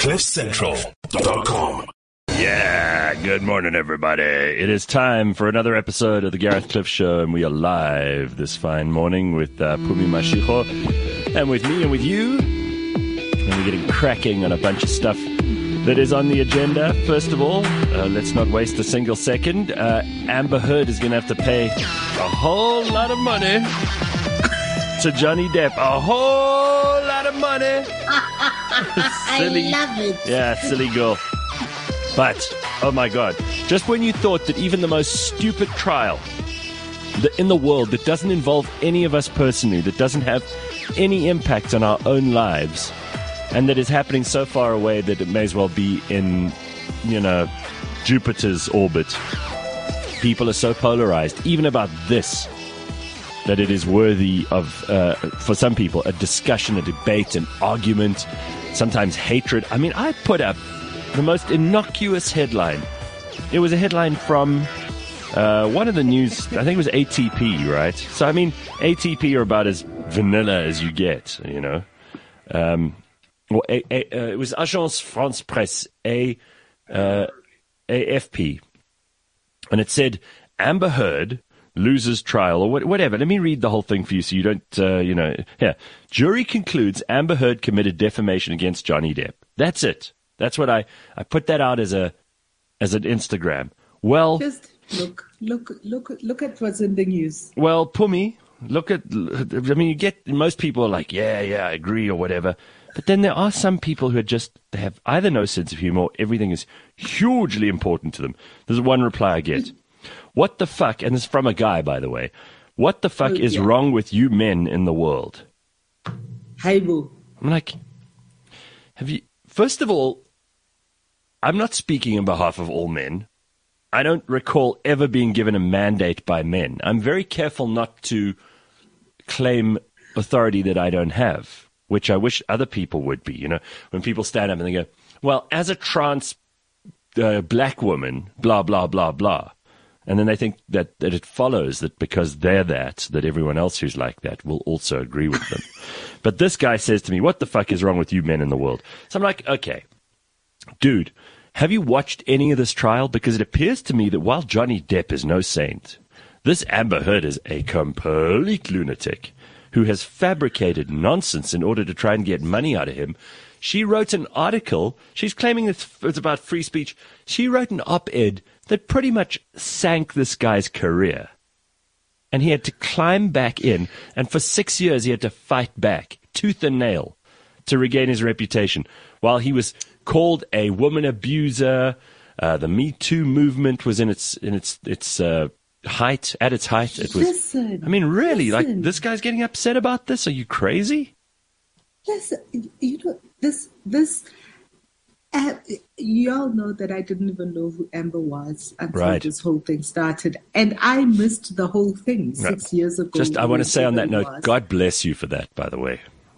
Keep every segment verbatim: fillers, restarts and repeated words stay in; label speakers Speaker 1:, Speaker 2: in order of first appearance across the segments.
Speaker 1: cliff central dot com.
Speaker 2: Yeah, good morning, everybody. It is time for another episode of the Gareth Cliff Show, and we are live this fine morning with uh, Pumi Mashiho, and with me and with you. And we're getting cracking on a bunch of stuff that is on the agenda. First of all, uh, let's not waste a single second. Uh, Amber Heard is going to have to pay a whole lot of money to Johnny Depp. A whole lot of money.
Speaker 3: Silly. I love it.
Speaker 2: Yeah, silly girl. But, oh my God, just when you thought that even the most stupid trial that in the world that doesn't involve any of us personally, that doesn't have any impact on our own lives, and that is happening so far away that it may as well be in, you know, Jupiter's orbit, people are so polarized, even about this, that it is worthy of, uh, for some people, a discussion, a debate, an argument, sometimes hatred. I mean, I put up the most innocuous headline. It was a headline from uh, one of the news, I think it was A T P, right? So, I mean, A T P are about as vanilla as you get, you know. Um, well, a, a, uh, it was Agence France Presse, A, uh, A F P. And it said, Amber Heard loses trial, or what, whatever. Let me read the whole thing for you so you don't, uh, you know. Here. Jury concludes Amber Heard committed defamation against Johnny Depp. That's it. That's what I, I put that out as a as an Instagram. Well,
Speaker 3: just look, look, look, look at what's in the news.
Speaker 2: Well, Pumi, look at. I mean, you get most people are like, yeah, yeah, I agree or whatever. But then there are some people who are just they have either no sense of humor, or everything is hugely important to them. There's one reply I get. What the fuck? And this is from a guy, by the way. What the fuck oh, is yeah. wrong with you men in the world?
Speaker 3: Hey, boo.
Speaker 2: I'm like, have you? First of all, I'm not speaking on behalf of all men. I don't recall ever being given a mandate by men. I'm very careful not to claim authority that I don't have, which I wish other people would be. You know, when people stand up and they go, well, as a trans uh, black woman, blah, blah, blah, blah. And then they think that, that it follows that because they're that, that everyone else who's like that will also agree with them. But this guy says to me, what the fuck is wrong with you men in the world? So I'm like, okay, dude, have you watched any of this trial? Because it appears to me that while Johnny Depp is no saint, this Amber Heard is a complete lunatic who has fabricated nonsense in order to try and get money out of him. She wrote an article. She's claiming it's, it's about free speech. She wrote an op-ed that pretty much sank this guy's career. And he had to climb back in, and for six years he had to fight back, tooth and nail, to regain his reputation. While he was called a woman abuser, uh, the Me Too movement was in its in its its uh, height, at its height. It was.
Speaker 3: Listen,
Speaker 2: I mean, really,
Speaker 3: listen.
Speaker 2: like this guy's getting upset about this? Are you crazy?
Speaker 3: Listen, you know this this. Uh, you all know that I didn't even know who Amber was until
Speaker 2: right.
Speaker 3: this whole thing started. And I missed the whole thing six
Speaker 2: no.
Speaker 3: years ago.
Speaker 2: Just, I want to say on that note,
Speaker 3: was.
Speaker 2: God bless you for that, by the way.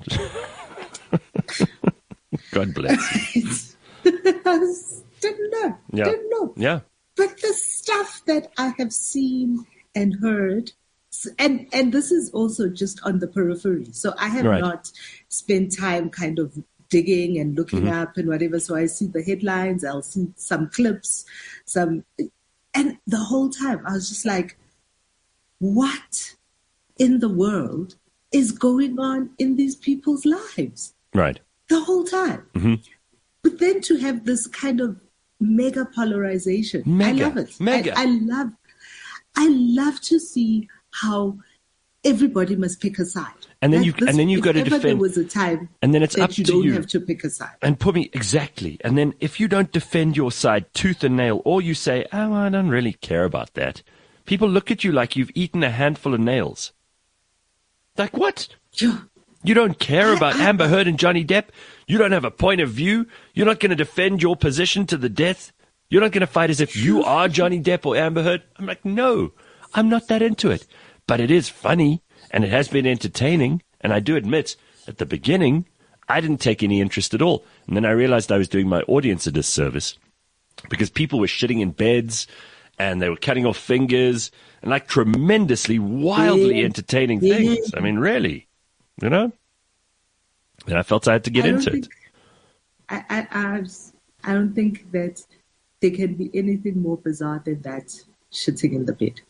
Speaker 2: God bless you.
Speaker 3: didn't know.
Speaker 2: Yeah.
Speaker 3: Didn't know.
Speaker 2: Yeah.
Speaker 3: But the stuff that I have seen and heard, and, and this is also just on the periphery. So I have
Speaker 2: right.
Speaker 3: not spent time kind of digging and looking
Speaker 2: mm-hmm.
Speaker 3: up and whatever. So I see the headlines, I'll see some clips, some, and the whole time I was just like, what in the world is going on in these people's lives?
Speaker 2: Right.
Speaker 3: The whole time.
Speaker 2: Mm-hmm.
Speaker 3: But then to have this kind of mega polarization,
Speaker 2: mega,
Speaker 3: I love it.
Speaker 2: Mega.
Speaker 3: I, I love, I love to see how everybody must pick a side.
Speaker 2: And then
Speaker 3: like
Speaker 2: you
Speaker 3: this,
Speaker 2: and then you've got to defend.
Speaker 3: There was a time,
Speaker 2: and then it's
Speaker 3: that
Speaker 2: up
Speaker 3: you
Speaker 2: to
Speaker 3: don't
Speaker 2: you.
Speaker 3: have to pick a side.
Speaker 2: And put me exactly. And then if you don't defend your side tooth and nail, or you say, "Oh, I don't really care about that," people look at you like you've eaten a handful of nails. Like what?
Speaker 3: Yeah.
Speaker 2: You don't care
Speaker 3: I,
Speaker 2: about
Speaker 3: I,
Speaker 2: Amber Heard and Johnny Depp. You don't have a point of view. You're not going to defend your position to the death. You're not going to fight as if you are Johnny Depp or Amber Heard. I'm like, no, I'm not that into it. But it is funny. And it has been entertaining, and I do admit, at the beginning, I didn't take any interest at all. And then I realized I was doing my audience a disservice because people were shitting in beds, and they were cutting off fingers, and like tremendously, wildly
Speaker 3: yeah.
Speaker 2: entertaining
Speaker 3: yeah.
Speaker 2: things. I mean, really, you know? And I felt I had to get
Speaker 3: I don't
Speaker 2: into
Speaker 3: think,
Speaker 2: it.
Speaker 3: I, I, I, I don't think that there can be anything more bizarre than that shitting in the bed.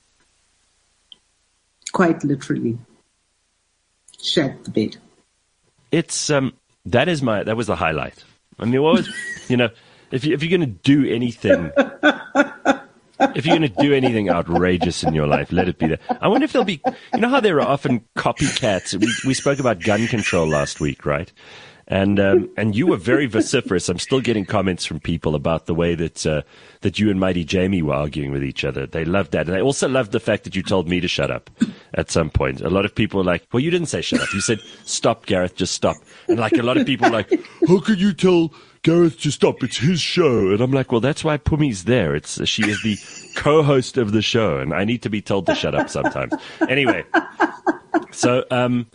Speaker 3: Quite literally. Shat the bed.
Speaker 2: It's, um, that is my, that was the highlight. I mean, what was, you know, if, you, if you're going to do anything, if you're going to do anything outrageous in your life, let it be that. I wonder if there'll be, you know how there are often copycats. We, we spoke about gun control last week, right? And um, and you were very vociferous. I'm still getting comments from people about the way that uh, that you and Mighty Jamie were arguing with each other. They loved that. And they also loved the fact that you told me to shut up at some point. A lot of people were like, well, you didn't say shut up. You said, stop, Gareth, just stop. And like a lot of people were like, how could you tell Gareth to stop? It's his show. And I'm like, well, that's why Pumi's there. It's She is the co-host of the show, and I need to be told to shut up sometimes. Anyway, so... um.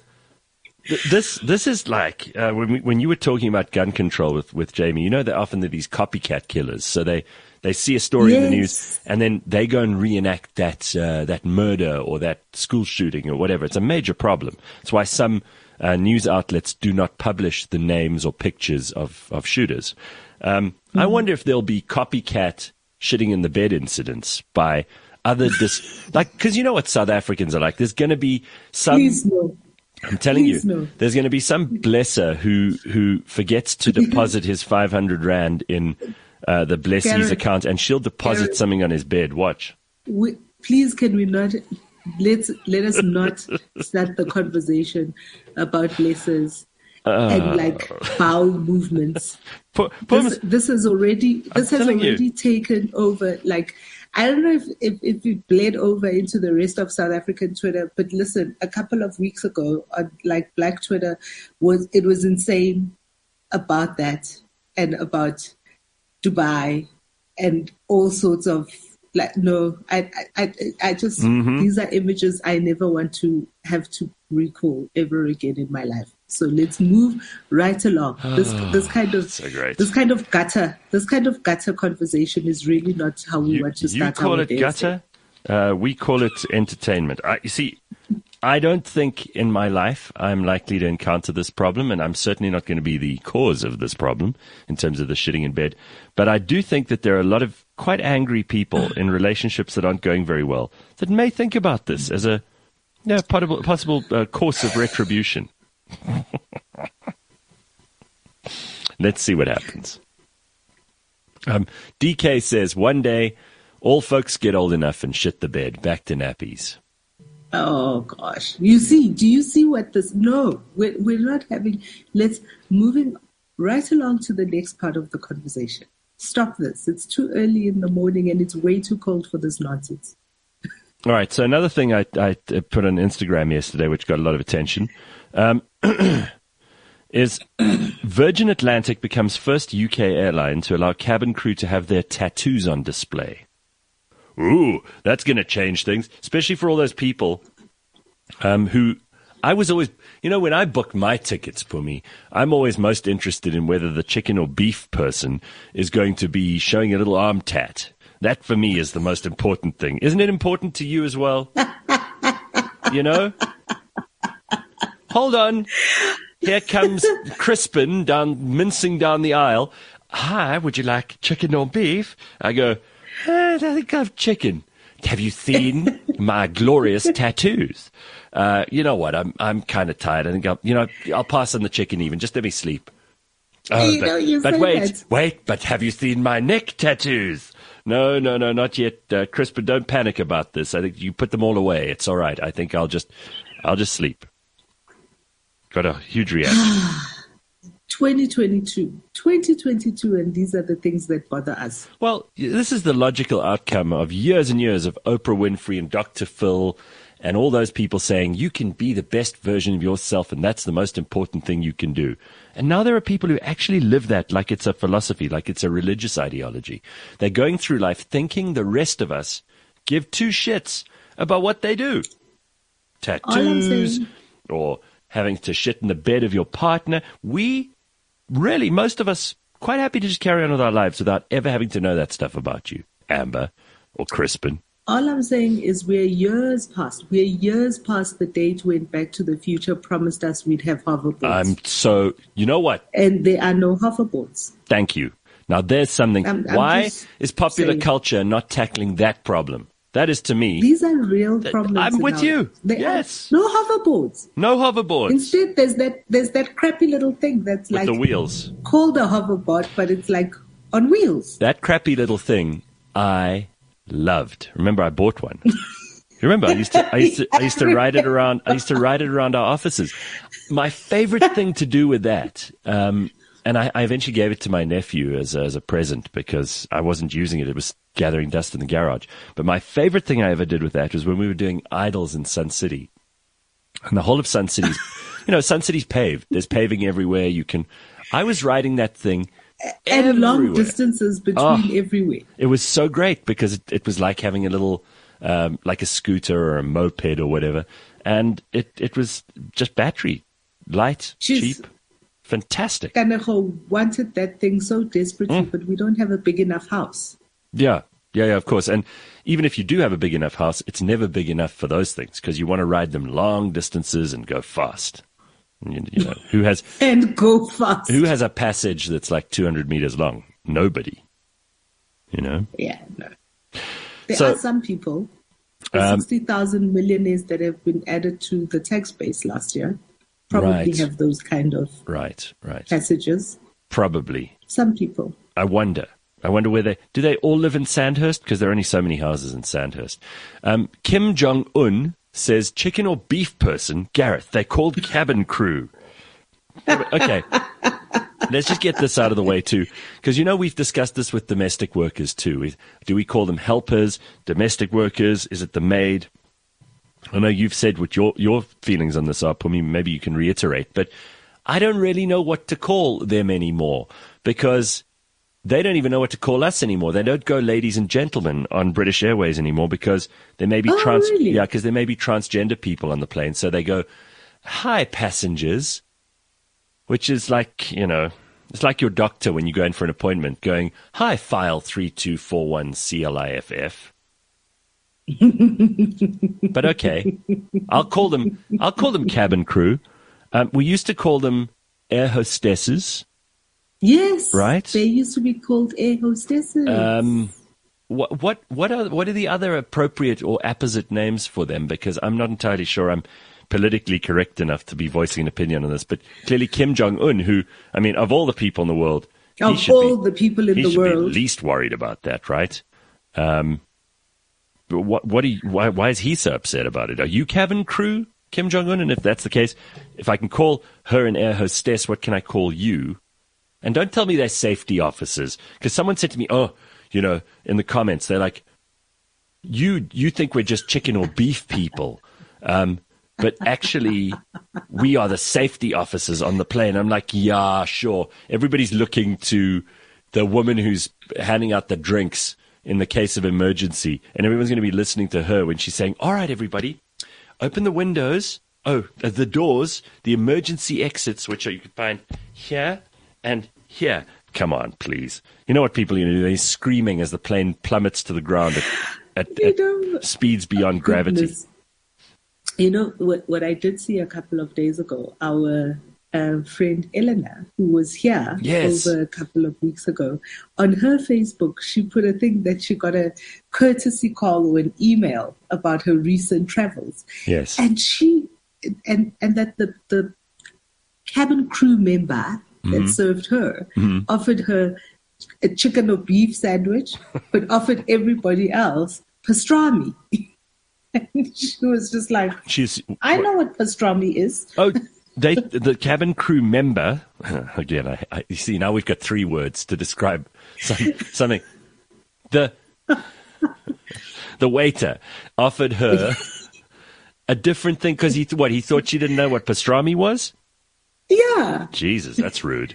Speaker 2: This this is like uh, when we, when you were talking about gun control with, with Jamie. You know that often they're these copycat killers. So they, they see a story
Speaker 3: yes.
Speaker 2: in the news and then they go and reenact that uh, that murder or that school shooting or whatever. It's a major problem. It's why some uh, news outlets do not publish the names or pictures of of shooters. Um, mm-hmm. I wonder if there'll be copycat shitting in the bed incidents by other dis like because you know what South Africans are like. There's going to be some.
Speaker 3: Please no.
Speaker 2: I'm telling
Speaker 3: Please
Speaker 2: you,
Speaker 3: no.
Speaker 2: there's going to be some blesser who, who forgets to deposit his five hundred rand in uh, the blessie's
Speaker 3: Gareth,
Speaker 2: account, and she'll deposit
Speaker 3: Gareth,
Speaker 2: something on his bed. Watch.
Speaker 3: We, please, can we not let let us not start the conversation about blessers uh, and like bowel movements.
Speaker 2: For, for
Speaker 3: this, this has already this
Speaker 2: I'm
Speaker 3: has already
Speaker 2: you.
Speaker 3: taken over. Like, I don't know if, if, if it bled over into the rest of South African Twitter, but listen, a couple of weeks ago, on like Black Twitter, was it was insane about that and about Dubai and all sorts of like no, I I I, I just mm-hmm. these are images I never want to have to recall ever again in my life. So let's move right along. This this kind of
Speaker 2: so great.
Speaker 3: this kind of gutter this kind of gutter conversation is really not how we
Speaker 2: you,
Speaker 3: want to start.
Speaker 2: You call
Speaker 3: our
Speaker 2: it gutter, uh, we call it entertainment. I, you see, I don't think in my life I'm likely to encounter this problem, and I'm certainly not going to be the cause of this problem in terms of the shitting in bed. But I do think that there are a lot of quite angry people in relationships that aren't going very well that may think about this as a yeah, possible, possible uh, course of retribution. Let's see what happens. Um, D K says, one day, all folks get old enough and shit the bed. Back to nappies.
Speaker 3: Oh, gosh. You see, do you see what this... No, we're, we're not having... Let's... Moving right along to the next part of the conversation. Stop this. It's too early in the morning and it's way too cold for this nonsense.
Speaker 2: All right, so another thing I, I put on Instagram yesterday, which got a lot of attention, um, is Virgin Atlantic becomes first U K airline to allow cabin crew to have their tattoos on display. Ooh, that's going to change things, especially for all those people um, who I was always, you know, when I book my tickets, Pumi, I'm always most interested in whether the chicken or beef person is going to be showing a little arm tat. That, for me, is the most important thing. Isn't it important to you as well? You know? Hold on. Here comes Crispin down, mincing down the aisle. Hi, would you like chicken or beef? I go, eh, I think I have chicken. Have you seen my glorious tattoos? Uh, you know what? I'm I'm kind of tired. I think I'll, you know, I'll pass on the chicken even. Just let me sleep. Oh,
Speaker 3: you
Speaker 2: but,
Speaker 3: know, you
Speaker 2: but
Speaker 3: say
Speaker 2: wait,
Speaker 3: that.
Speaker 2: wait, but have you seen my neck tattoos? No, no, no, not yet. Uh, Crispin, don't panic about this. I think you put them all away. It's all right. I think I'll just, I'll just sleep. Got a huge reaction.
Speaker 3: twenty twenty-two. twenty twenty-two, and these are the things that bother us.
Speaker 2: Well, this is the logical outcome of years and years of Oprah Winfrey and Doctor Phil and all those people saying you can be the best version of yourself and that's the most important thing you can do. And now there are people who actually live that like it's a philosophy, like it's a religious ideology. They're going through life thinking the rest of us give two shits about what they do. Tattoos or having to shit in the bed of your partner. We really, most of us, quite happy to just carry on with our lives without ever having to know that stuff about you, Amber or Crispin.
Speaker 3: all I'm saying is we're years past. We're years past the date when Back to the Future promised us we'd have hoverboards.
Speaker 2: I'm so, you know what?
Speaker 3: And there are no hoverboards.
Speaker 2: Thank you. Now there's something.
Speaker 3: I'm- I'm
Speaker 2: Why
Speaker 3: just
Speaker 2: is popular
Speaker 3: saying.
Speaker 2: culture not tackling that problem? That is to me.
Speaker 3: These are real problems.
Speaker 2: I'm
Speaker 3: in
Speaker 2: with
Speaker 3: our-
Speaker 2: you.
Speaker 3: There
Speaker 2: Yes.
Speaker 3: are no hoverboards.
Speaker 2: No hoverboards
Speaker 3: Instead, there's that there's that crappy little thing that's
Speaker 2: with
Speaker 3: like
Speaker 2: the wheels.
Speaker 3: called a hoverboard, but it's like on wheels.
Speaker 2: That crappy little thing I loved. Remember, I bought one. You remember, I used to, I used to, I used to ride it around. I used to ride it around our offices. My favorite thing to do with that, um, and I, I eventually gave it to my nephew as a, as a present because I wasn't using it. It was gathering dust in the garage. But my favorite thing I ever did with that was when we were doing Idols in Sun City. And the whole of Sun City's, you know, Sun City's paved. There's paving everywhere. You can, I was riding that thing
Speaker 3: And long
Speaker 2: everywhere.
Speaker 3: distances between
Speaker 2: Oh.
Speaker 3: everywhere.
Speaker 2: It was so great because it, it was like having a little, um, like a scooter or a moped or whatever. And it, it was just battery, light,
Speaker 3: Jeez.
Speaker 2: cheap, fantastic.
Speaker 3: Kaneho wanted that thing so desperately,
Speaker 2: Mm.
Speaker 3: but we don't have a big enough house.
Speaker 2: Yeah, yeah, yeah, of course. And even if you do have a big enough house, it's never big enough for those things because you want to ride them long distances and go fast. And You, you know, who has
Speaker 3: And go fast.
Speaker 2: who has a passage that's like two hundred meters long? Nobody. You know.
Speaker 3: Yeah, no. There
Speaker 2: So-
Speaker 3: are some people, the
Speaker 2: Um,
Speaker 3: sixty thousand millionaires that have been added to the tax base last year, probably
Speaker 2: Right.
Speaker 3: have those kind of
Speaker 2: Right, right.
Speaker 3: passages.
Speaker 2: Probably.
Speaker 3: Some people.
Speaker 2: I wonder. I wonder where they do they all live in Sandhurst because there are only so many houses in Sandhurst. Um, Kim Jong Un says chicken or beef person. Gareth, they called cabin crew. Okay, let's just get this out of the way too, because you know we've discussed this with domestic workers too. We- Do we call them helpers, domestic workers? Is it the maid? I know you've said what your your feelings on this are, Pumi. Maybe you can reiterate, but I don't really know what to call them anymore because they don't even know what to call us anymore. They don't go ladies and gentlemen on British Airways anymore because there may be
Speaker 3: Oh,
Speaker 2: trans
Speaker 3: really?
Speaker 2: yeah, because there may be transgender people on the plane. So they go, "Hi, passengers," which is like, you know, it's like your doctor when you go in for an appointment going, "Hi, file three two four one C L I F F." But okay, I'll call them. I'll call them cabin crew. Um, we used to call them air hostesses.
Speaker 3: Yes.
Speaker 2: Right.
Speaker 3: They used to be called air hostesses.
Speaker 2: Um, what what what are what are the other appropriate or apposite names for them? Because I'm not entirely sure I'm politically correct enough to be voicing an opinion on this. But clearly, Kim Jong Un, who I mean, of all the people in the world, he
Speaker 3: of
Speaker 2: should
Speaker 3: all
Speaker 2: be,
Speaker 3: the people in
Speaker 2: he
Speaker 3: the
Speaker 2: should be
Speaker 3: world.
Speaker 2: least worried about that, right? Um, but what what do you, why why is he so upset about it? Are you cabin crew, Kim Jong Un? And if that's the case, if I can call her an air hostess, what can I call you? And don't tell me they're safety officers, because someone said to me, "Oh, you know," in the comments, they're like, "You you think we're just chicken or beef people, um, but actually we are the safety officers on the plane." I'm like, "Yeah, sure." Everybody's looking to the woman who's handing out the drinks in the case of emergency, and everyone's going to be listening to her when she's saying, "All right, everybody, open the windows. Oh, uh, the doors, the emergency exits, which are, you can find here." And here, come on, please. You know what people are going to do? They're screaming as the plane plummets to the ground at, at,
Speaker 3: You
Speaker 2: at
Speaker 3: know,
Speaker 2: speeds beyond gravity.
Speaker 3: Goodness. You know, what, what I did see a couple of days ago, our uh, friend Eleanor, who was here
Speaker 2: Yes.
Speaker 3: over a couple of weeks ago, on her Facebook, she put a thing that she got a courtesy call or an email about her recent travels.
Speaker 2: Yes.
Speaker 3: And she, and, and that the, the cabin crew member that served her offered her a chicken or beef sandwich, but offered everybody else pastrami. And she was just like,
Speaker 2: She's,
Speaker 3: I know what pastrami is.
Speaker 2: oh, they, the cabin crew member, again, I, I, you see, now we've got three words to describe some, something. The, the waiter offered her a different thing because he, what, he thought she didn't know what pastrami was?
Speaker 3: Yeah.
Speaker 2: Jesus, that's rude.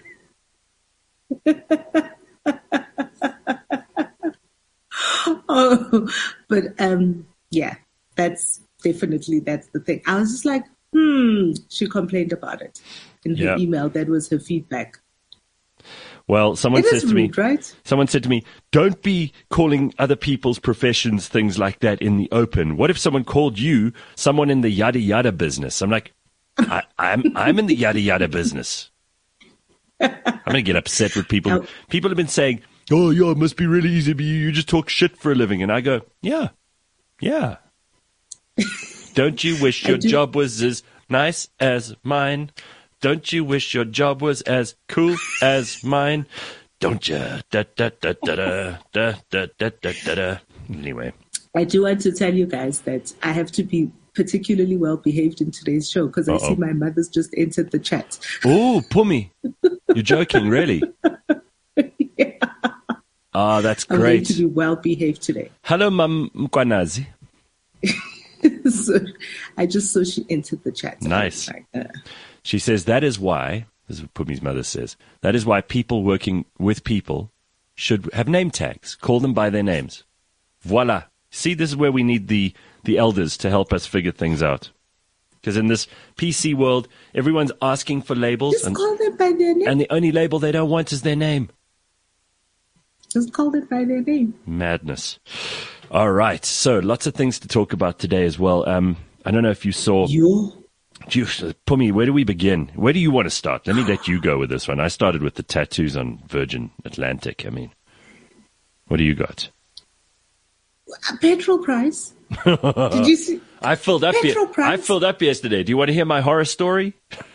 Speaker 3: Oh, but um, yeah, that's definitely, that's the thing. I was just like, hmm, she complained about it in her
Speaker 2: Yeah.
Speaker 3: email. That was her feedback.
Speaker 2: Well, someone
Speaker 3: It
Speaker 2: says
Speaker 3: is
Speaker 2: to me,
Speaker 3: rude, right?
Speaker 2: someone said to me, don't be calling other people's professions things like that in the open. What if someone called you someone in the yada yada business? I'm like, I, I'm, I'm in the yada yada business. I'm going to get upset with people.
Speaker 3: Oh.
Speaker 2: People have been saying, oh, yeah, it must be really easy, but you, you just talk shit for a living. And I go, yeah, yeah. Don't you wish your
Speaker 3: do.
Speaker 2: job was as nice as mine? Don't you wish your job was as cool as mine? Don't you? Da, da, da, da, da, da, da, da, da, da, da. Anyway.
Speaker 3: I do want to tell you guys that I have to be particularly well behaved in today's show because I see my mother's just entered the chat.
Speaker 2: Oh, Pumi. You're joking, really?
Speaker 3: Yeah.
Speaker 2: Oh, that's
Speaker 3: I'm going
Speaker 2: great.
Speaker 3: to be well behaved today.
Speaker 2: Hello, Mam Mkwanazi.
Speaker 3: So I just saw she entered the chat.
Speaker 2: Nice.
Speaker 3: Like, uh,
Speaker 2: She says that is why, this is what Pumi's mother says, that is why people working with people should have name tags. Call them by their names. Voila. See, this is where we need the, the elders to help us figure things out. Because in this P C world, everyone's asking for labels.
Speaker 3: just
Speaker 2: And,
Speaker 3: call them by their name.
Speaker 2: and the only label they don't want is their name.
Speaker 3: Just call them by their name.
Speaker 2: Madness. All right. So lots of things to talk about today as well. Um, I don't know if you saw...
Speaker 3: You.
Speaker 2: You, Pumi, where do we begin? Where do you want to start? Let me let you go with this one. I started with the tattoos on Virgin Atlantic. I mean, what do you got?
Speaker 3: A petrol price. Did you see?
Speaker 2: I filled up.
Speaker 3: Petrol
Speaker 2: Ye-
Speaker 3: price.
Speaker 2: I filled up yesterday. Do you want to hear my horror story?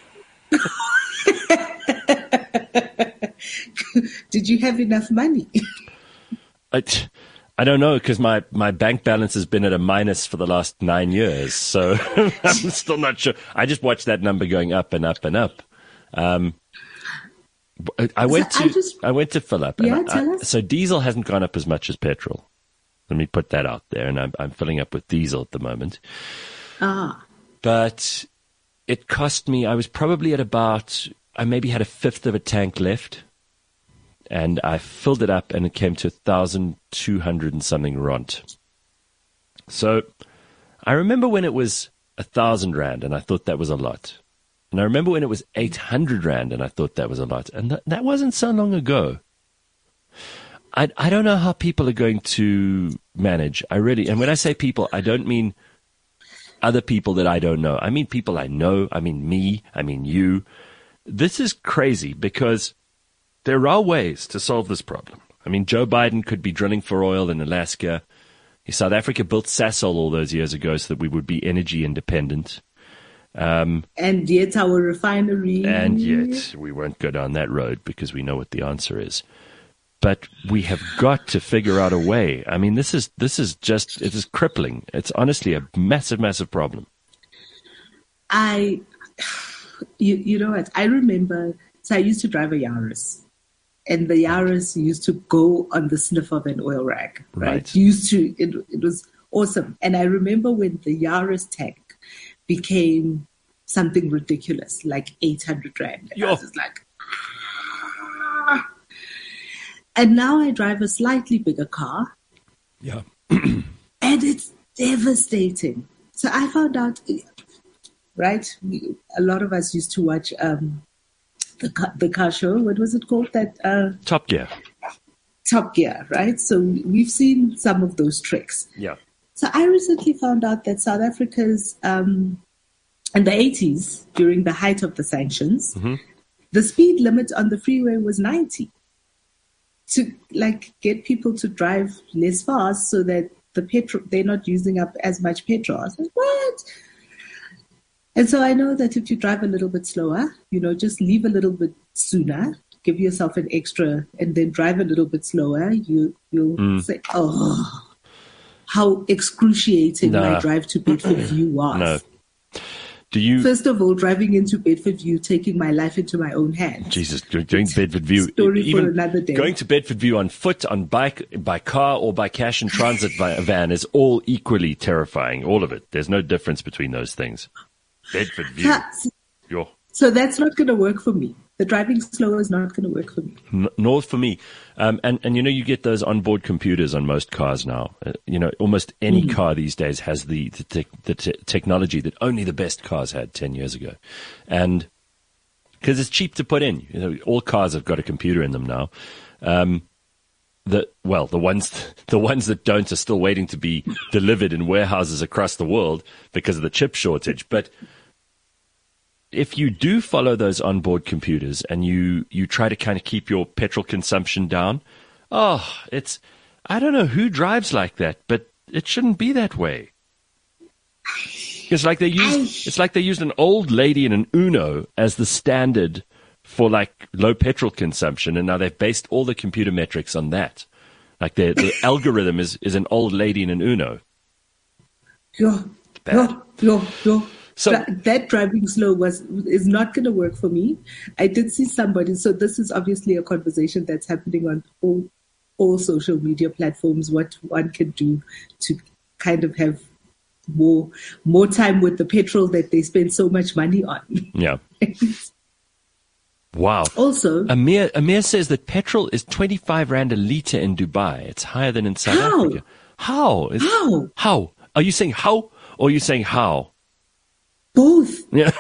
Speaker 3: Did you have enough money?
Speaker 2: I, I don't know because my, my bank balance has been at a minus for the last nine years. So I'm still not sure. I just watched that number going up and up and up. Um, I, I went
Speaker 3: So
Speaker 2: to
Speaker 3: I just-
Speaker 2: I went to fill up.
Speaker 3: Yeah,
Speaker 2: and I-
Speaker 3: tell
Speaker 2: I-
Speaker 3: us.
Speaker 2: So diesel hasn't gone up as much as petrol. Let me put that out there, and I'm, I'm filling up with diesel at the moment.
Speaker 3: Ah,
Speaker 2: But it cost me, I was probably at about, I maybe had a fifth of a tank left, and I filled it up, and it came to one thousand two hundred and something rand. So I remember when it was one thousand rand, and I thought that was a lot. And I remember when it was eight hundred rand, and I thought that was a lot. And that, that wasn't so long ago. I, I don't know how people are going to manage. I really, and when I say people, I don't mean other people that I don't know. I mean people I know. I mean me. I mean you. This is crazy because there are ways to solve this problem. I mean, Joe Biden could be drilling for oil in Alaska. South Africa built Sasol all those years ago so that we would be energy independent. Um,
Speaker 3: and yet our refinery.
Speaker 2: and yet we won't go down that road because we know what the answer is. But we have got to figure out a way. I mean, this is this is just, it is crippling. It's honestly a massive, massive problem.
Speaker 3: I, you, you know what? I remember, so I used to drive a Yaris. And the Yaris used to go on the sniff of an oil rag, right?
Speaker 2: Right.
Speaker 3: Used to, it, it was awesome. And I remember when the Yaris tank became something ridiculous, like eight hundred rand. And I
Speaker 2: Yo.
Speaker 3: was just like, ah. And now I drive a slightly bigger car,
Speaker 2: Yeah.
Speaker 3: and it's devastating. So I found out, right? We, a lot of us used to watch um, the car, the car show. What was it called? That uh,
Speaker 2: Top Gear.
Speaker 3: Top Gear, right? So we've seen some of those tricks.
Speaker 2: Yeah.
Speaker 3: So I recently found out that South Africa's, um, in the eighties, during the height of the sanctions,
Speaker 2: Mm-hmm.
Speaker 3: the speed limit on the freeway was ninety. To like get people to drive less fast so that the petrol, they're not using up as much petrol. I was like, what? And so I know that if you drive a little bit slower, you know, just leave a little bit sooner, give yourself an extra, and then drive a little bit slower, you, you'll
Speaker 2: Mm.
Speaker 3: say, oh, how excruciating
Speaker 2: Nah.
Speaker 3: my drive to Bedford View was.
Speaker 2: No. Do you,
Speaker 3: First of all, driving into Bedford View, taking my life into my own hands.
Speaker 2: Jesus, going to Bedford View,
Speaker 3: Story for
Speaker 2: even
Speaker 3: another day.
Speaker 2: going to Bedford View on foot, on bike, by car, or by cash and transit vi- van is all equally terrifying. All of it. There's no difference between those things. Bedford View.
Speaker 3: Yeah,
Speaker 2: Yo.
Speaker 3: so that's not going to work for me. The driving slower is not going to work for me.
Speaker 2: N- nor for me. Um, and, and, you know, you get those onboard computers on most cars now. Uh, you know, almost any
Speaker 3: Mm.
Speaker 2: car these days has the, the, te- the te- technology that only the best cars had ten years ago. And because it's cheap to put in. You know, all cars have got a computer in them now. Um, the well, the ones the ones that don't are still waiting to be delivered in warehouses across the world because of the chip shortage. But if you do follow those onboard computers and you you try to kind of keep your petrol consumption down, oh, it's I don't know who drives like that, but it shouldn't be that way. It's like they used it's like they used an old lady in an Uno as the standard for like low petrol consumption, and now they've based all the computer metrics on that. Like the the algorithm is, is an old lady in an Uno.
Speaker 3: Yeah, yeah, yeah, yeah.
Speaker 2: So
Speaker 3: that, that driving slow was is not going to work for me. I did see somebody. So this is obviously a conversation that's happening on all all social media platforms. What one can do to kind of have more more time with the petrol that they spend so much money on.
Speaker 2: Yeah. Wow.
Speaker 3: Also,
Speaker 2: Amir Amir says that petrol is twenty-five rand a litre in Dubai. It's higher than in South
Speaker 3: how?
Speaker 2: Africa. How? Is,
Speaker 3: How?
Speaker 2: How? Are you saying how or are you saying how?
Speaker 3: Both.
Speaker 2: Yeah.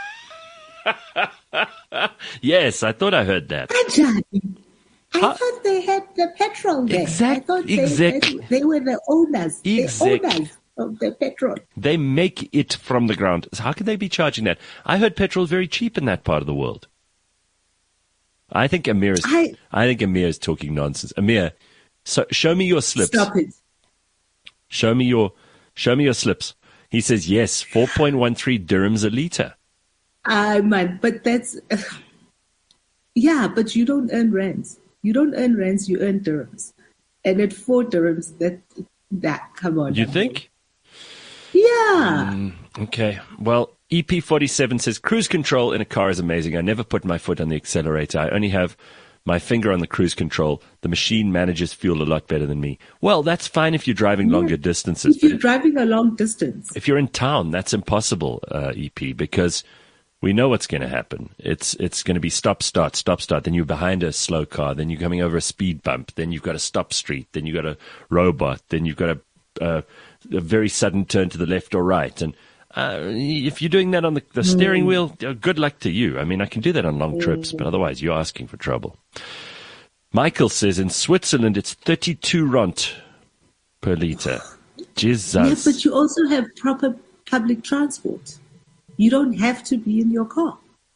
Speaker 2: Yes, I thought I heard that.
Speaker 3: Ajay, I
Speaker 2: Huh?
Speaker 3: thought they had the petrol there.
Speaker 2: Exact-
Speaker 3: I thought they,
Speaker 2: exactly.
Speaker 3: they, they were the owners.
Speaker 2: Exactly.
Speaker 3: The owners of the petrol.
Speaker 2: They make it from the ground. So how could they be charging that? I heard petrol is very cheap in that part of the world. I think Amir is. I,
Speaker 3: I-
Speaker 2: think Amir is talking nonsense. Amir, so show me your slips.
Speaker 3: Stop it.
Speaker 2: Show me your, show me your slips. He says yes, four point one three dirhams a liter.
Speaker 3: I man, but that's yeah, but you don't earn rands. You don't earn rands. You earn dirhams, and at four dirhams, that that come on.
Speaker 2: You think?
Speaker 3: Yeah.
Speaker 2: Mm, okay. Well, E P forty-seven says cruise control in a car is amazing. I never put my foot on the accelerator. I only have my finger on the cruise control. The machine manages fuel a lot better than me. Well, that's fine if you're driving
Speaker 3: Yeah.
Speaker 2: longer distances.
Speaker 3: If
Speaker 2: but
Speaker 3: you're driving a long distance,
Speaker 2: if you're in town, that's impossible, uh, E P, because we know what's going to happen. It's it's going to be stop, start, stop, start. Then you're behind a slow car. Then you're coming over a speed bump. Then you've got a stop street. Then you've got a robot. Then you've got a, uh, a very sudden turn to the left or right. And uh, if you're doing that on the, the steering wheel, uh, good luck to you. I mean, I can do that on long trips, but otherwise you're asking for trouble. Michael says in Switzerland it's thirty-two rand per litre. Jesus.
Speaker 3: yeah, but you also have proper public transport. You don't have to be in your car.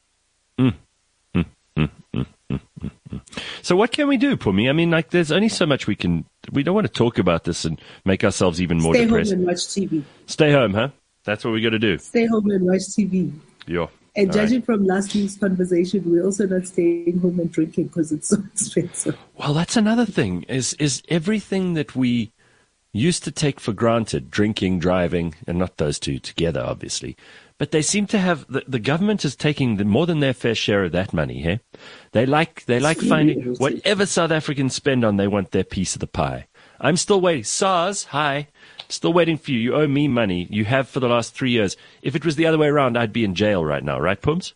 Speaker 2: So what can we do, Pumi? I mean, like, there's only so much we can. We don't want to talk about this and make ourselves even more
Speaker 3: Stay
Speaker 2: depressed.
Speaker 3: home and watch T V.
Speaker 2: Stay home, huh? That's what we got to do.
Speaker 3: Stay home and watch T V.
Speaker 2: Yeah.
Speaker 3: And
Speaker 2: All
Speaker 3: judging
Speaker 2: right.
Speaker 3: from last week's conversation, we're also not staying home and drinking because it's so expensive.
Speaker 2: Well, that's another thing. Is is everything that we used to take for granted, drinking, driving, and not those two together, obviously. But they seem to have the, the government is taking the, more than their fair share of that money. Here, they like they like finding whatever South Africans spend on. They want their piece of the pie. I'm still waiting. SARS, hi, still waiting for you. You owe me money. You have for the last three years. If it was the other way around, I'd be in jail right now, right, Pums?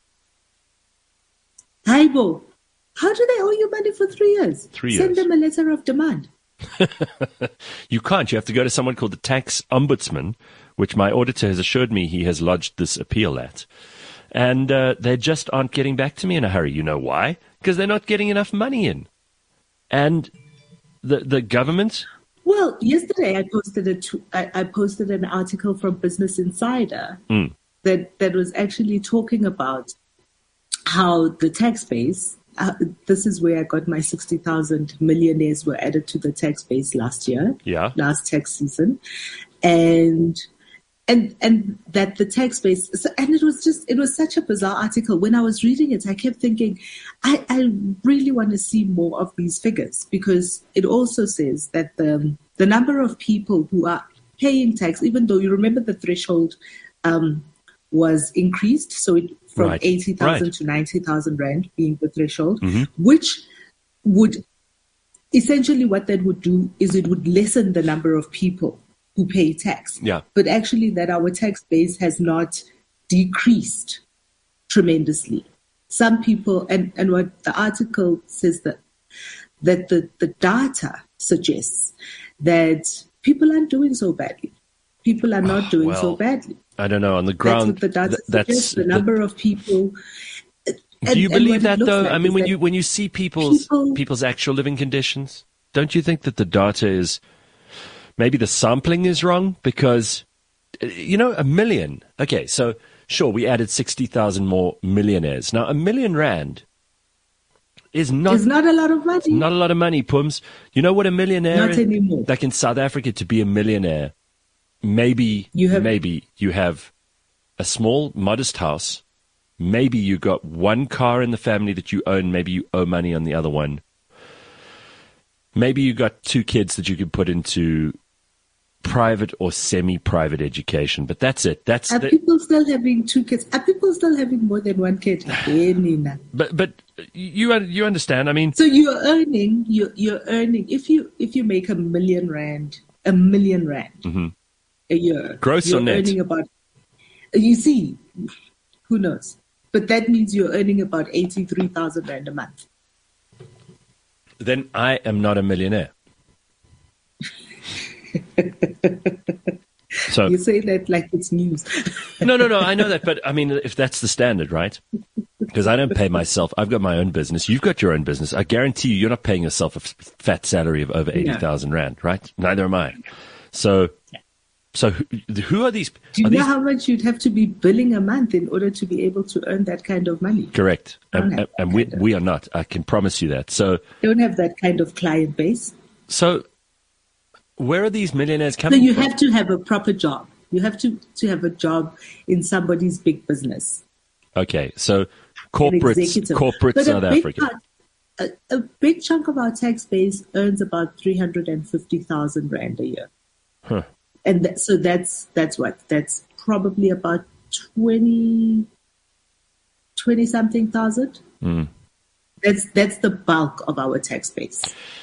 Speaker 3: Haibo, how do they owe you money for three years?
Speaker 2: Three
Speaker 3: Send
Speaker 2: years.
Speaker 3: them a letter of demand.
Speaker 2: You can't. You have to go to someone called the tax ombudsman, which my auditor has assured me he has lodged this appeal at. And uh, they just aren't getting back to me in a hurry. You know why? Because they're not getting enough money in. And the the government...
Speaker 3: Well, yesterday I posted a tw- I, I posted an article from Business Insider
Speaker 2: Mm.
Speaker 3: that, that was actually talking about how the tax base, uh, this is where I got my sixty thousand millionaires were added to the tax base last year,
Speaker 2: Yeah.
Speaker 3: last tax season. And and and that the tax base, so, and it was just, it was such a bizarre article. When I was reading it, I kept thinking, I, I really want to see more of these figures, because it also says that the the number of people who are paying tax, even though you remember the threshold um, was increased, so it, from
Speaker 2: Right.
Speaker 3: eighty thousand
Speaker 2: Right.
Speaker 3: to ninety thousand rand being the threshold, which would essentially, what that would do is it would lessen the number of people who pay tax.
Speaker 2: Yeah.
Speaker 3: But actually that our tax base has not decreased tremendously. Some people, and, and what the article says that, that the, the data suggests that people aren't doing so badly. People are not doing so
Speaker 2: well,
Speaker 3: badly.
Speaker 2: I don't know. On the
Speaker 3: That's
Speaker 2: ground,
Speaker 3: what the data
Speaker 2: th- that's
Speaker 3: suggests. The
Speaker 2: the-
Speaker 3: number of people, And-
Speaker 2: Do you
Speaker 3: and
Speaker 2: believe
Speaker 3: what it
Speaker 2: that
Speaker 3: looks
Speaker 2: though?
Speaker 3: like
Speaker 2: I mean,
Speaker 3: is
Speaker 2: when
Speaker 3: that
Speaker 2: you when you see people's
Speaker 3: people-
Speaker 2: people's actual living conditions, don't you think that the data is maybe the sampling is wrong? Because uh, you know, a million. Okay, so sure, we added sixty thousand more millionaires. Now, a million rand is not
Speaker 3: It's not a lot of money.
Speaker 2: not a lot of money, Pums. You know what a millionaire
Speaker 3: Not
Speaker 2: is?
Speaker 3: anymore.
Speaker 2: Like in South Africa, to be a millionaire, maybe
Speaker 3: You have-
Speaker 2: maybe you have a small, modest house. Maybe you got one car in the family that you own. Maybe you owe money on the other one. Maybe you got two kids that you could put into private or semi-private education. But that's it. That's
Speaker 3: Are
Speaker 2: the,
Speaker 3: people still having two kids? Are people still having more than one kid? Eh, Nina.
Speaker 2: but but you you understand? I mean,
Speaker 3: So you're earning, you're, you're earning, if you if you make a million rand, a million rand a year.
Speaker 2: Gross
Speaker 3: you're
Speaker 2: or net?
Speaker 3: Earning about, you see, who knows? But that means you're earning about eighty-three thousand rand a month.
Speaker 2: then I am not a millionaire. So
Speaker 3: You say that like it's news.
Speaker 2: no, no, no. I know that, but I mean, if that's the standard, right? Because I don't pay myself. I've got my own business. You've got your own business. I guarantee you, you're not paying yourself a f- fat salary of over eighty thousand rand, right? Neither am I. So, so who, who are these?
Speaker 3: Do you
Speaker 2: Are
Speaker 3: know
Speaker 2: these
Speaker 3: how much you'd have to be billing a month in order to be able to earn that kind of money?
Speaker 2: correct?
Speaker 3: don't
Speaker 2: And,
Speaker 3: have
Speaker 2: and,
Speaker 3: that
Speaker 2: and we
Speaker 3: kind of-
Speaker 2: we are not. I can promise you that. So,
Speaker 3: Don't have that kind of client base.
Speaker 2: so where are these millionaires
Speaker 3: So
Speaker 2: coming
Speaker 3: you
Speaker 2: from?
Speaker 3: have to have a proper job. You have to, to have a job in somebody's big business.
Speaker 2: Okay, so
Speaker 3: An
Speaker 2: corporate
Speaker 3: executive.
Speaker 2: corporate
Speaker 3: But a
Speaker 2: South
Speaker 3: big
Speaker 2: Africa.
Speaker 3: part- a, a big chunk of our tax base earns about three hundred fifty thousand rand a year.
Speaker 2: Huh.
Speaker 3: And that, so that's that's what? That's probably about twenty, twenty something thousand.
Speaker 2: Hmm.
Speaker 3: That's that's the bulk of our tax base.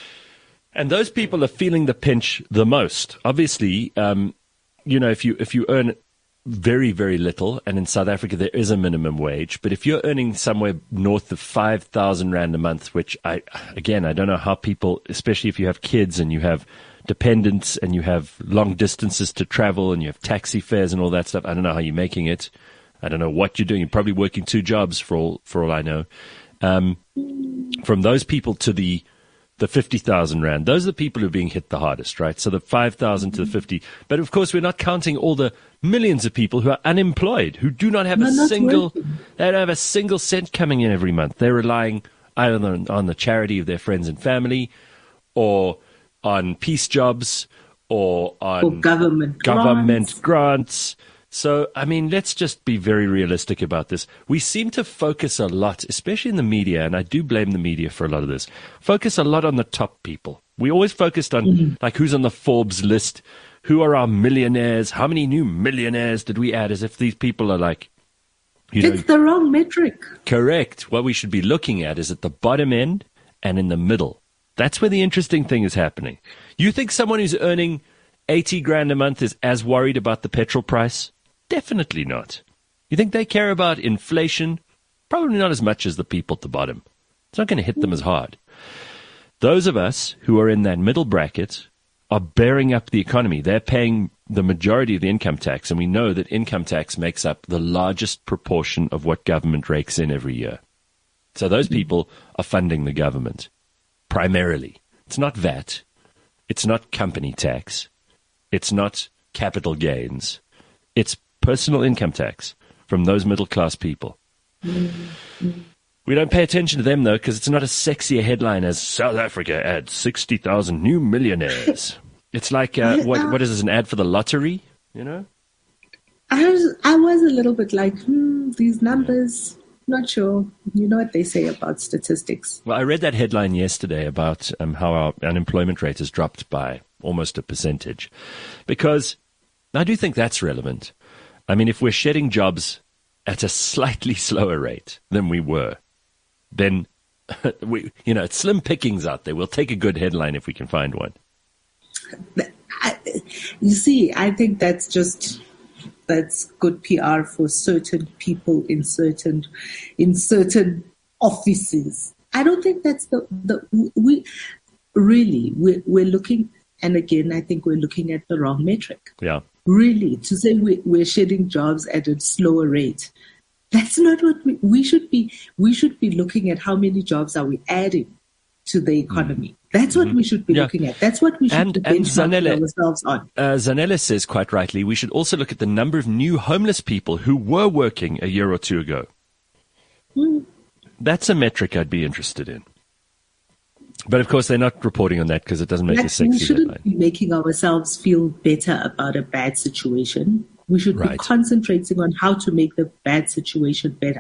Speaker 2: And those people are feeling the pinch the most. Obviously, um, you know, if you if you earn very, very little, and in South Africa there is a minimum wage, but if you're earning somewhere north of five thousand rand a month, which I, again, I don't know how people, especially if you have kids and you have dependents and you have long distances to travel and you have taxi fares and all that stuff, I don't know how you're making it. I don't know what you're doing. You're probably working two jobs for all, for all I know. Um, from those people to the the fifty thousand rand. Those are the people who are being hit the hardest, right? So the five thousand to the fifty. But of course, we're not counting all the millions of people who are unemployed, who do not have
Speaker 3: No,
Speaker 2: a
Speaker 3: not
Speaker 2: single,
Speaker 3: working.
Speaker 2: they don't have a single cent coming in every month. They're relying either on, on the charity of their friends and family, or on peace jobs, or on
Speaker 3: Or government
Speaker 2: government
Speaker 3: grants.
Speaker 2: grants. So, I mean, let's just be very realistic about this. We seem to focus a lot, especially in the media, and I do blame the media for a lot of this, focus a lot on the top people. We always focused on, like, who's on the Forbes list, who are our millionaires, how many new millionaires did we add, as if these people are like, you know,
Speaker 3: It's the wrong metric.
Speaker 2: correct. What we should be looking at is at the bottom end and in the middle. That's where the interesting thing is happening. You think someone who's earning eighty grand a month is as worried about the petrol price? Definitely not. You think they care about inflation? Probably not as much as the people at the bottom. It's not going to hit them as hard. Those of us who are in that middle bracket are bearing up the economy. They're paying the majority of the income tax, and we know that income tax makes up the largest proportion of what government rakes in every year. So those people are funding the government, primarily. It's not V A T. It's not company tax. It's not capital gains. It's personal income tax from those middle-class people. We don't pay attention to them, though, because it's not as sexy a headline as South Africa adds sixty thousand new millionaires. It's like, uh, what, what is this, an ad for the lottery, you know?
Speaker 3: I was I was a little bit like, hmm, these numbers, not sure. You know what they say about statistics.
Speaker 2: Well, I read that headline yesterday about um, how our unemployment rate has dropped by almost a percentage, because I do think that's relevant. I mean, if we're shedding jobs at a slightly slower rate than we were, then we, you know, it's slim pickings out there. We'll take a good headline if we can find one.
Speaker 3: I, you see, I think that's just that's good P R for certain people in certain in certain offices. I don't think that's the the we really we're, we're looking, and again, I think we're looking at the wrong metric.
Speaker 2: Yeah.
Speaker 3: Really, to say we, we're shedding jobs at a slower rate, That's not what we, we should be. We should be looking at how many jobs are we adding to the economy. Mm. That's what mm-hmm. we should be yeah. looking at. That's what we should
Speaker 2: and,
Speaker 3: be
Speaker 2: and
Speaker 3: benchmarking
Speaker 2: Zanele,
Speaker 3: ourselves on.
Speaker 2: Uh, Zanele says quite rightly, we should also look at the number of new homeless people who were working a year or two ago. Mm. That's a metric I'd be interested in. But of course, they're not reporting on that because it doesn't make like, a sexy
Speaker 3: we shouldn't
Speaker 2: headline.
Speaker 3: be making ourselves feel better about a bad situation. We should right. be concentrating on how to make the bad situation better.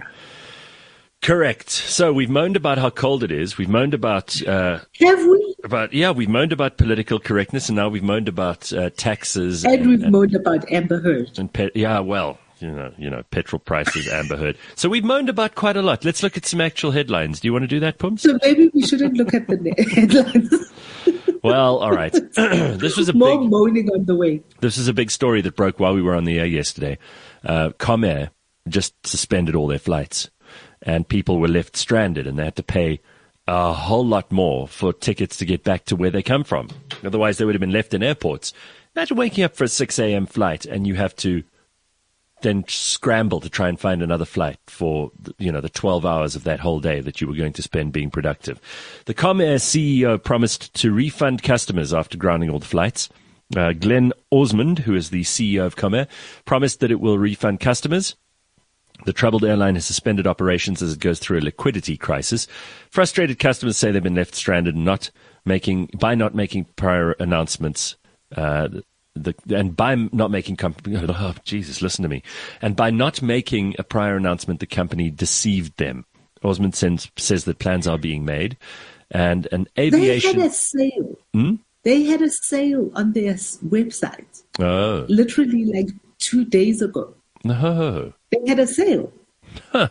Speaker 2: Correct. So we've moaned about how cold it is. We've moaned about uh,
Speaker 3: have we?
Speaker 2: About yeah, we've moaned about political correctness, and now we've moaned about uh, taxes.
Speaker 3: And, and we've
Speaker 2: and,
Speaker 3: moaned about Amber Heard.
Speaker 2: And pe- yeah, well, you know, you know, petrol prices, Amber Heard. So we've moaned about quite a lot. Let's look at some actual headlines. Do you want to do that, Pums?
Speaker 3: So maybe we shouldn't look at the headlines.
Speaker 2: Well, all right. This was a
Speaker 3: more
Speaker 2: big,
Speaker 3: moaning on the way.
Speaker 2: This is a big story that broke while we were on the air yesterday. Uh, Comair just suspended all their flights, and people were left stranded, and they had to pay a whole lot more for tickets to get back to where they come from. Otherwise, they would have been left in airports. Imagine waking up for a six a.m. flight, and you have to then scramble to try and find another flight for, you know, the twelve hours of that whole day that you were going to spend being productive. The Comair C E O promised to refund customers after grounding all the flights. Uh, Glenn Osmond, who is the C E O of Comair, promised that it will refund customers. The troubled airline has suspended operations as it goes through a liquidity crisis. Frustrated customers say they've been left stranded and not making by not making prior announcements. Uh, The, and by not making company, oh, Jesus, listen to me. And by not making a prior announcement, the company deceived them. Osmond sends, says that plans are being made, and an aviation.
Speaker 3: They had a sale.
Speaker 2: Hmm?
Speaker 3: They had a sale on their website.
Speaker 2: Oh,
Speaker 3: literally like two days ago.
Speaker 2: No,
Speaker 3: they had a sale.
Speaker 2: Huh.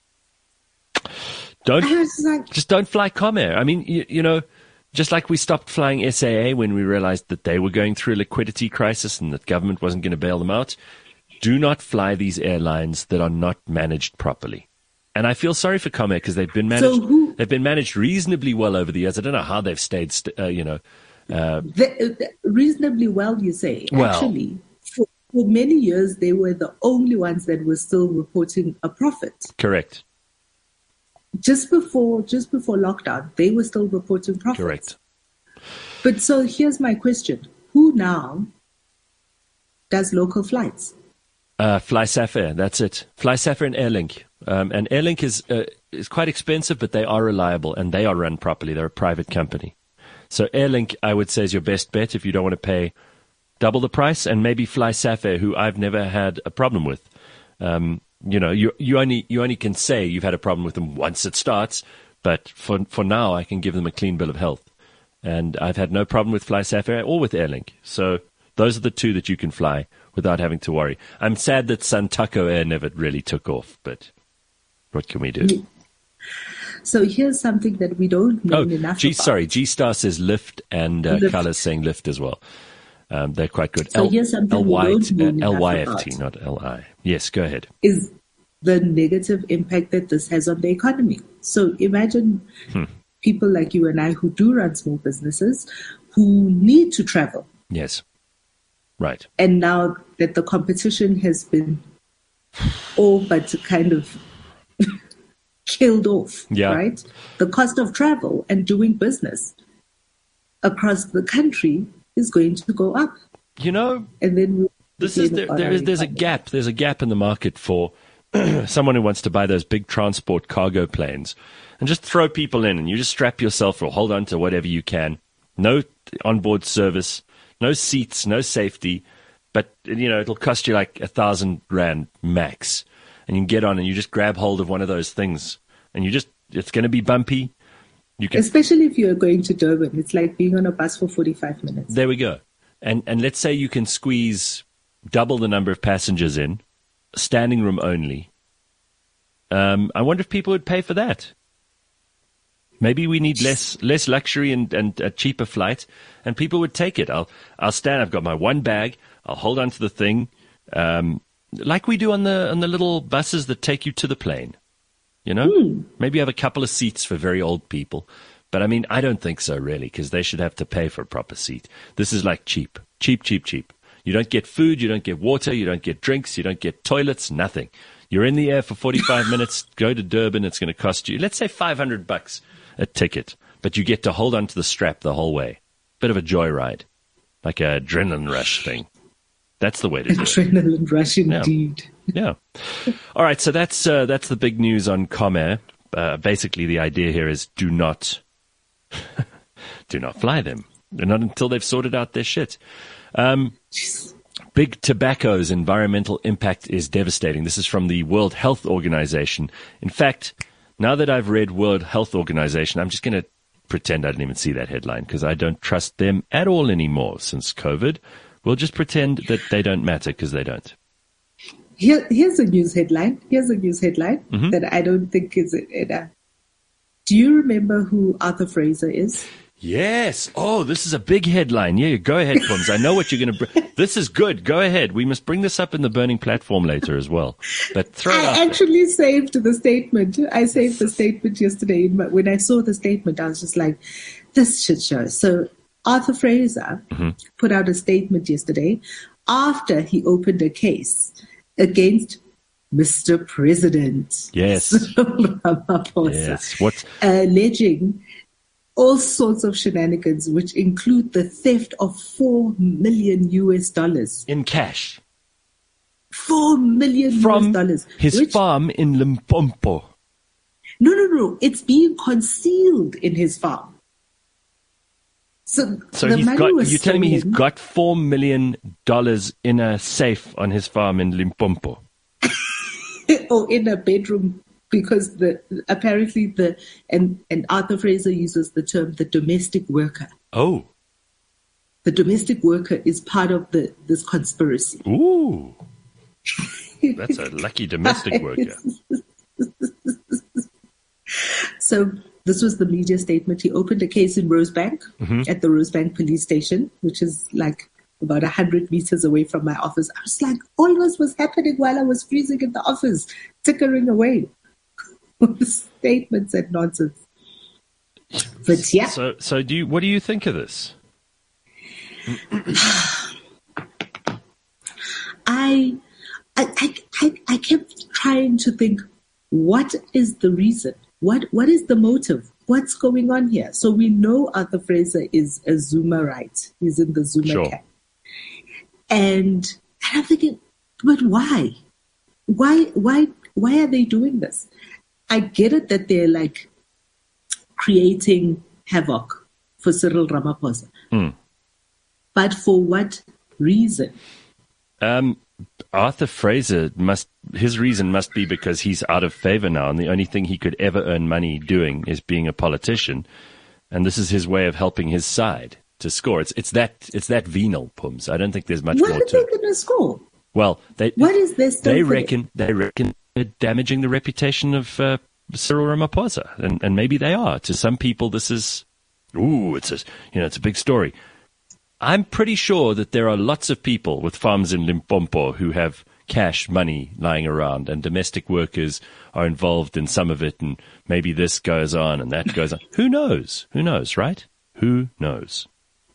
Speaker 2: Don't
Speaker 3: like,
Speaker 2: just don't fly Comair. I mean, you, you know. Just like we stopped flying S A A when we realized that they were going through a liquidity crisis and that government wasn't going to bail them out, do not fly these airlines that are not managed properly. And I feel sorry for Comair because they've been managed.
Speaker 3: So who,
Speaker 2: they've been managed reasonably well over the years. I don't know how they've stayed. St- uh, you know, uh,
Speaker 3: the, the, reasonably well, you say.
Speaker 2: Well,
Speaker 3: actually, for, for many years they were the only ones that were still reporting a profit.
Speaker 2: Correct.
Speaker 3: Just before, just before lockdown, they were still reporting profits.
Speaker 2: Correct.
Speaker 3: But so here's my question: who now does local flights?
Speaker 2: Uh, FlySafair, that's it. FlySafair and Airlink. Um, and Airlink is uh, is quite expensive, but they are reliable and they are run properly. They're a private company. So Airlink, I would say, is your best bet if you don't want to pay double the price. And maybe FlySafair, who I've never had a problem with. Um, You know, you you only you only can say you've had a problem with them once it starts, but for for now I can give them a clean bill of health, and I've had no problem with FlySafair or with Airlink. So those are the two that you can fly without having to worry. I'm sad that Santaco Air never really took off, but what can we do?
Speaker 3: So here's something that we don't know
Speaker 2: oh,
Speaker 3: enough
Speaker 2: G,
Speaker 3: about.
Speaker 2: Sorry, G-Star says Lyft, and uh,
Speaker 3: Lyft.
Speaker 2: Color's saying Lyft as well. Um, they're quite good.
Speaker 3: So L- here's something
Speaker 2: L-
Speaker 3: we don't know
Speaker 2: uh,
Speaker 3: enough
Speaker 2: L Y F T,
Speaker 3: about.
Speaker 2: not L I. Yes, go ahead.
Speaker 3: Is the negative impact that this has on the economy. So imagine hmm. people like you and I who do run small businesses who need to travel.
Speaker 2: Yes. Right.
Speaker 3: And now that the competition has been all but kind of killed off,
Speaker 2: yeah.
Speaker 3: right? The cost of travel and doing business across the country is going to go up.
Speaker 2: You know,
Speaker 3: and then we
Speaker 2: this is there, there is there's a gap. There's a gap in the market for someone who wants to buy those big transport cargo planes and just throw people in, and you just strap yourself or hold on to whatever you can. No onboard service, no seats, no safety, but you know it'll cost you like a thousand rand max, and you can get on and you just grab hold of one of those things, and you just it's going to be bumpy. You can,
Speaker 3: especially if you're going to Durban, it's like being on a bus for forty-five minutes.
Speaker 2: There we go, and and let's say you can squeeze double the number of passengers in. Standing room only. Um, I wonder if people would pay for that. Maybe we need less less luxury and, and a cheaper flight, and people would take it. I'll I'll stand. I've got my one bag. I'll hold on to the thing, um, like we do on the on the little buses that take you to the plane. You know, mm. maybe have a couple of seats for very old people, but I mean, I don't think so really, because they should have to pay for a proper seat. This is like cheap, cheap, cheap, cheap. You don't get food, you don't get water, you don't get drinks, you don't get toilets, nothing. You're in the air for forty-five minutes, go to Durban, it's going to cost you, let's say five hundred bucks a ticket, but you get to hold on to the strap the whole way. Bit of a joyride, like a adrenaline rush thing. That's the way to do it.
Speaker 3: Adrenaline rush indeed.
Speaker 2: Yeah. yeah. All right, so that's uh, that's the big news on Comair. Uh, basically, the idea here is do not do not fly them. Not until they've sorted out their shit. Um, big tobacco's environmental impact is devastating. This is from the World Health Organization. In fact, now that I've read World Health Organization, I'm just going to pretend I didn't even see that headline because I don't trust them at all anymore since COVID. We'll just pretend that they don't matter because they don't.
Speaker 3: Here, here's a news headline. Here's a news headline
Speaker 2: Mm-hmm.
Speaker 3: that I don't think is. Uh, do you remember who Arthur Fraser is?
Speaker 2: Yes. Oh, this is a big headline. Yeah, go ahead, Pums. I know what you're going to bring. This is good. Go ahead. We must bring this up in the burning platform later as well. But throw it out
Speaker 3: I actually saved the statement. I saved the statement yesterday. When I saw the statement, I was just like, this shit show. So Arthur Fraser
Speaker 2: mm-hmm.
Speaker 3: put out a statement yesterday after he opened a case against Mister President.
Speaker 2: Yes.
Speaker 3: Ramaphosa,
Speaker 2: Yes. What?
Speaker 3: alleging all sorts of shenanigans, which include the theft of four million U S dollars.
Speaker 2: In cash.
Speaker 3: Four million
Speaker 2: From
Speaker 3: U S dollars.
Speaker 2: his
Speaker 3: which,
Speaker 2: farm in Limpopo.
Speaker 3: No, no, no. It's being concealed in his farm. So,
Speaker 2: So
Speaker 3: the
Speaker 2: he's
Speaker 3: money
Speaker 2: got,
Speaker 3: was
Speaker 2: you're telling me he's
Speaker 3: stolen.
Speaker 2: got four million dollars in a safe on his farm in Limpopo.
Speaker 3: or in a bedroom, because the apparently the and, and Arthur Fraser uses the term the domestic worker.
Speaker 2: Oh.
Speaker 3: The domestic worker is part of the this conspiracy.
Speaker 2: Ooh. That's a lucky domestic worker.
Speaker 3: So this was the media statement. He opened a case in Rosebank
Speaker 2: Mm-hmm.
Speaker 3: at the Rosebank police station, which is like about one hundred meters away from my office. I was like, all this was happening while I was freezing in the office, tickering away. Statements and nonsense. But yeah.
Speaker 2: So, so do you, what do you think of this?
Speaker 3: I, I, I, I kept trying to think, what is the reason? What, what is the motive? What's going on here? So we know Arthur Fraser is a Zumarite. He's in the Zuma
Speaker 2: Sure.
Speaker 3: camp. And, and I'm thinking, but why? Why, why, why are they doing this? I get it that they're like creating havoc for Cyril Ramaphosa.
Speaker 2: Mm.
Speaker 3: But for what reason?
Speaker 2: Um, Arthur Fraser must, his reason must be because he's out of favor now, and the only thing he could ever earn money doing is being a politician, and this is his way of helping his side to score. It's it's that it's that venal, Pums. I don't think there's much
Speaker 3: What
Speaker 2: more
Speaker 3: are
Speaker 2: to
Speaker 3: they
Speaker 2: it.
Speaker 3: going to score?
Speaker 2: Well, they
Speaker 3: What is this?
Speaker 2: they reckon they reckon they're damaging the reputation of uh, Cyril Ramaphosa, and and maybe they are. To some people, this is ooh, it's a you know it's a big story. I'm pretty sure that there are lots of people with farms in Limpopo who have cash money lying around, and domestic workers are involved in some of it, and maybe this goes on and that goes on. Who knows? Who knows, right? Who knows?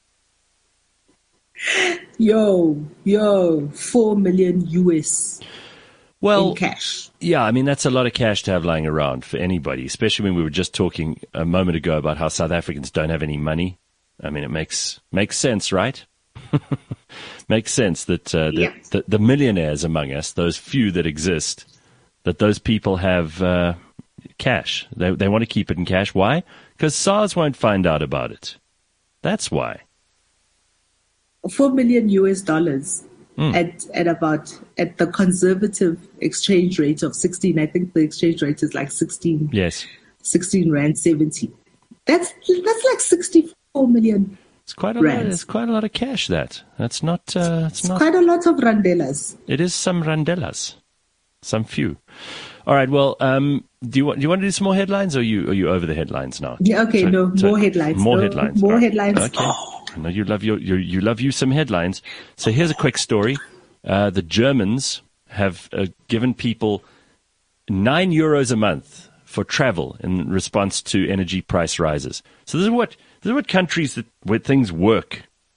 Speaker 3: Yo, yo, four million U S
Speaker 2: Well,
Speaker 3: in cash.
Speaker 2: yeah, I mean, that's a lot of cash to have lying around for anybody, especially when we were just talking a moment ago about how South Africans don't have any money. I mean, it makes makes sense, right? Makes sense that, uh,
Speaker 3: Yeah.
Speaker 2: that, that the millionaires among us, those few that exist, that those people have uh, cash. They they want to keep it in cash. Why? Because SARS won't find out about it. That's why.
Speaker 3: Four million U S dollars
Speaker 2: Mm.
Speaker 3: at at about at the conservative exchange rate of sixteen. I think the exchange rate is like sixteen.
Speaker 2: Yes.
Speaker 3: sixteen rand seventy. That's that's like sixty-four million.
Speaker 2: It's quite a lot.
Speaker 3: Rands.
Speaker 2: It's quite a lot of cash. That that's not. Uh, it's
Speaker 3: It's
Speaker 2: not.
Speaker 3: quite a lot of randelas.
Speaker 2: It is some randelas, some few. All right. Well, um, do you want do you want to do some more headlines, or are you are you over the headlines now?
Speaker 3: Yeah, okay,
Speaker 2: So-
Speaker 3: no,
Speaker 2: so-
Speaker 3: more headlines.
Speaker 2: More
Speaker 3: No,
Speaker 2: headlines.
Speaker 3: more
Speaker 2: All right.
Speaker 3: headlines.
Speaker 2: Okay. I know you love your you you love you some headlines. So here's a quick story. Uh, the Germans have uh, given people nine euros a month for travel in response to energy price rises. So this is what this is what countries that where things work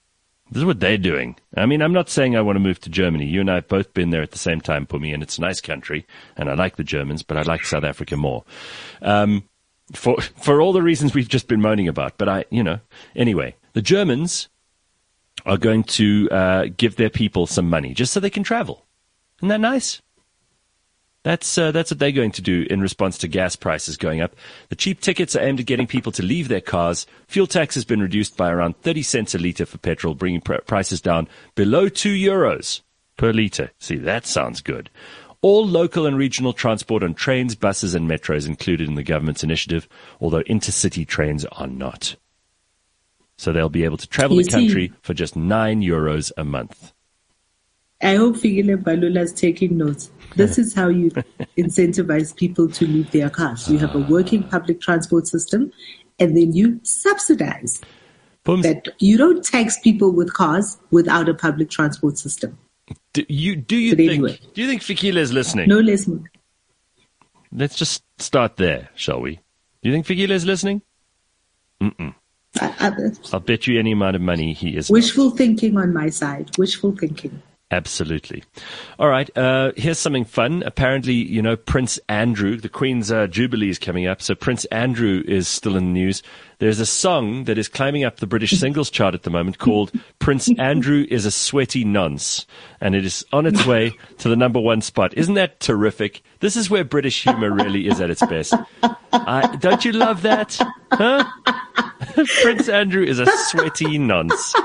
Speaker 2: This is what they're doing. I mean, I'm not saying I want to move to Germany. You and I have both been there at the same time, Pumi, and it's a nice country, and I like the Germans, but I like South Africa more. Um, for for all the reasons we've just been moaning about. But I, you know, anyway, the Germans are going to uh, give their people some money just so they can travel. Isn't that nice? That's uh, that's what they're going to do in response to gas prices going up. The cheap tickets are aimed at getting people to leave their cars. Fuel tax has been reduced by around thirty cents a litre for petrol, bringing pr- prices down below two euros per litre. See, that sounds good. All local and regional transport on trains, buses and metros included in the government's initiative, although intercity trains are not. So they'll be able to travel
Speaker 3: You
Speaker 2: the country
Speaker 3: see-
Speaker 2: for just nine euros a month.
Speaker 3: I hope Fikile Balula is taking notes. This is how you incentivize people to leave their cars. You have a working public transport system, and then you subsidize
Speaker 2: Pums,
Speaker 3: that. You don't tax people with cars without a public transport system.
Speaker 2: do you, do you
Speaker 3: But
Speaker 2: think,
Speaker 3: anyway.
Speaker 2: do you think Fikile is listening?
Speaker 3: No less. more.
Speaker 2: Let's just start there, shall we? Do you think Fikile is listening?
Speaker 3: I- I-
Speaker 2: I'll bet you any amount of money he is.
Speaker 3: Wishful thinking on my side. Wishful thinking.
Speaker 2: Absolutely. All right. Uh, here's something fun. Apparently, you know, Prince Andrew, the Queen's uh, Jubilee is coming up. So Prince Andrew is still in the news. There's a song that is climbing up the British singles chart at the moment called Prince Andrew is a Sweaty Nonce. And it is on its way to the number one spot. Isn't that terrific? This is where British humor really is at its best. I, don't you love that? Huh? Prince Andrew is a sweaty nonce.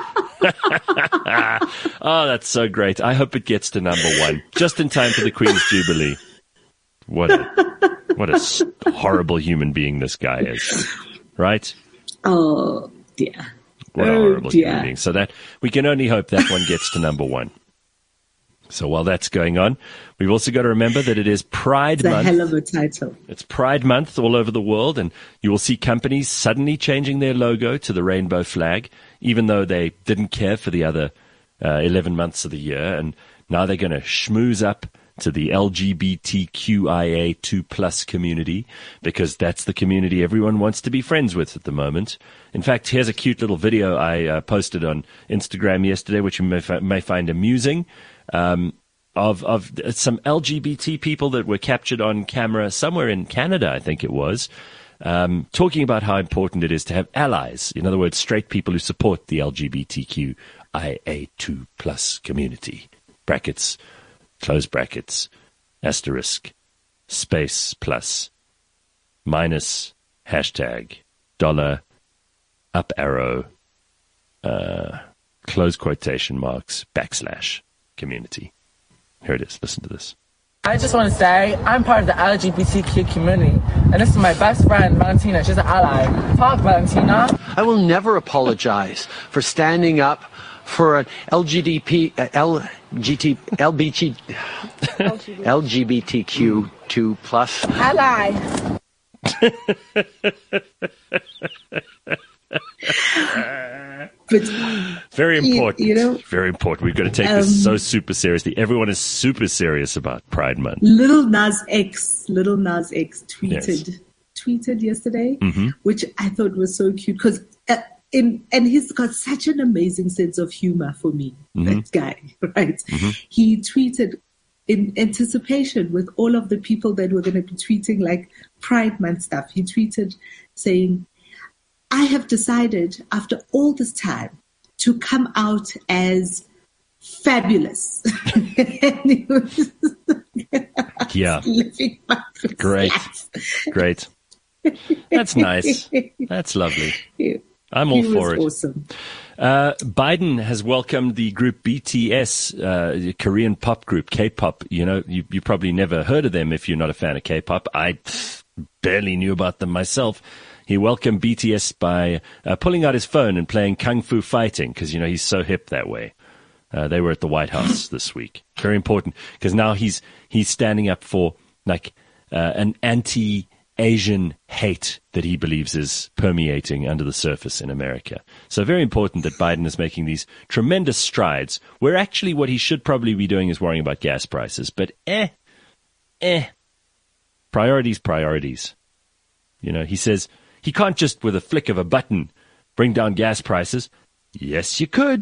Speaker 2: Oh, that's so great. I hope it gets to number one, just in time for the Queen's Jubilee. What a, what a s- horrible human being this guy is, right?
Speaker 3: Oh, dear.
Speaker 2: What a
Speaker 3: Oh,
Speaker 2: horrible
Speaker 3: dear.
Speaker 2: human being. So that we can only hope that one gets to number one. So while that's going on, we've also got to remember that it is Pride
Speaker 3: It's a
Speaker 2: Month.
Speaker 3: hell of a title.
Speaker 2: It's Pride Month all over the world, and you will see companies suddenly changing their logo to the rainbow flag, even though they didn't care for the other uh, eleven months of the year. And now they're going to schmooze up to the L G B T Q I A two plus community, because that's the community everyone wants to be friends with at the moment. In fact, here's a cute little video I uh, posted on Instagram yesterday, which you may, fi- may find amusing. Um, of of some L G B T people that were captured on camera somewhere in Canada, I think it was, um, talking about how important it is to have allies. In other words, straight people who support the L G B T Q I A two plus community. Brackets, close brackets, asterisk, space plus, minus, hashtag, dollar, up arrow, uh, close quotation marks, backslash. Community. Here it is. Listen to this.
Speaker 4: I just want to say I'm part of the L G B T Q community, and this is my best friend, Valentina. She's an ally. Talk, Valentina.
Speaker 5: I will never apologize for standing up for an L G B T, uh, L G T, L B T, L G B T Q two plus.
Speaker 4: Ally.
Speaker 3: But
Speaker 2: Very
Speaker 3: You-
Speaker 2: important.
Speaker 3: you know,
Speaker 2: Very important. We've got to take this so super seriously. Everyone is super serious about Pride Month.
Speaker 3: Little Nas X, Little Nas X tweeted tweeted yesterday, which I thought was so cute because uh, in and he's got such an amazing sense of humor for me. That guy, right? He tweeted in anticipation with all of the people that were going to be tweeting like Pride Month stuff. He tweeted saying, "I have decided after all this time to come out as fabulous." And he was
Speaker 2: Yeah.
Speaker 3: living my
Speaker 2: Great.
Speaker 3: life.
Speaker 2: Great. That's nice. That's lovely.
Speaker 3: He,
Speaker 2: I'm all
Speaker 3: he
Speaker 2: for
Speaker 3: was
Speaker 2: it.
Speaker 3: awesome.
Speaker 2: Uh, Biden has welcomed the group B T S, uh, the Korean pop group, K-pop. You know, you, you probably never heard of them if you're not a fan of K-pop. I pff, barely knew about them myself. He welcomed B T S by uh, pulling out his phone and playing Kung Fu Fighting because, you know, he's so hip that way. Uh, they were at the White House this week. Very important because now he's he's standing up for like uh, an anti-Asian hate that he believes is permeating under the surface in America. So very important that Biden is making these tremendous strides where actually what he should probably be doing is worrying about gas prices. But eh, eh, priorities, priorities. You know, he says he can't just with a flick of a button bring down gas prices. Yes, you could.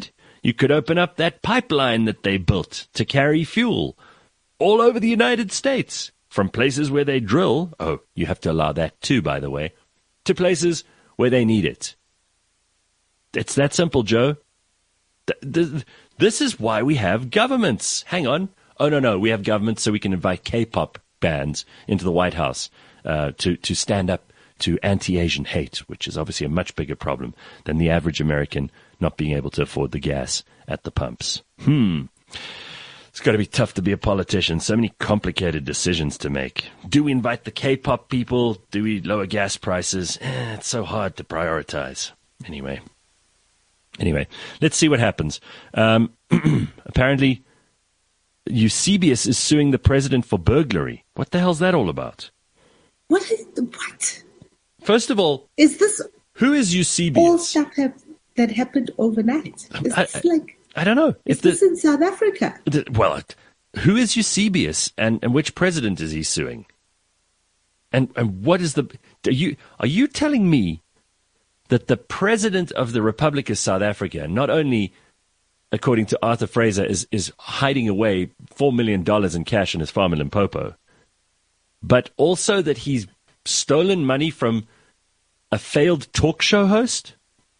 Speaker 2: You could open up that pipeline that they built to carry fuel all over the United States, from places where they drill. Oh, you have to allow that too, by the way, to places where they need it. It's that simple, Joe. This is why we have governments. Hang on. Oh, no, no. We have governments so we can invite K-pop bands into the White House uh, to, to stand up to anti-Asian hate, which is obviously a much bigger problem than the average American not being able to afford the gas at the pumps. Hmm. It's got to be tough to be a politician. So many complicated decisions to make. Do we invite the K-pop people? Do we lower gas prices? Eh, it's so hard to prioritize. Anyway. Anyway, let's see what happens. Um, apparently, Eusebius is suing the president for burglary. What the hell's that all about?
Speaker 3: What is the, what?
Speaker 2: First of all,
Speaker 3: is this
Speaker 2: who is Eusebius?
Speaker 3: All stuff have, that happened overnight. Is
Speaker 2: I,
Speaker 3: this like?
Speaker 2: I don't know.
Speaker 3: Is
Speaker 2: if
Speaker 3: this
Speaker 2: the,
Speaker 3: in South Africa?
Speaker 2: The, well, who is Eusebius, and, and which president is he suing? And and what is the? Are you are you telling me that the president of the Republic of South Africa, not only, according to Arthur Fraser, is, is hiding away four million dollars in cash in his farm in Limpopo, but also that he's stolen money from a failed talk show host?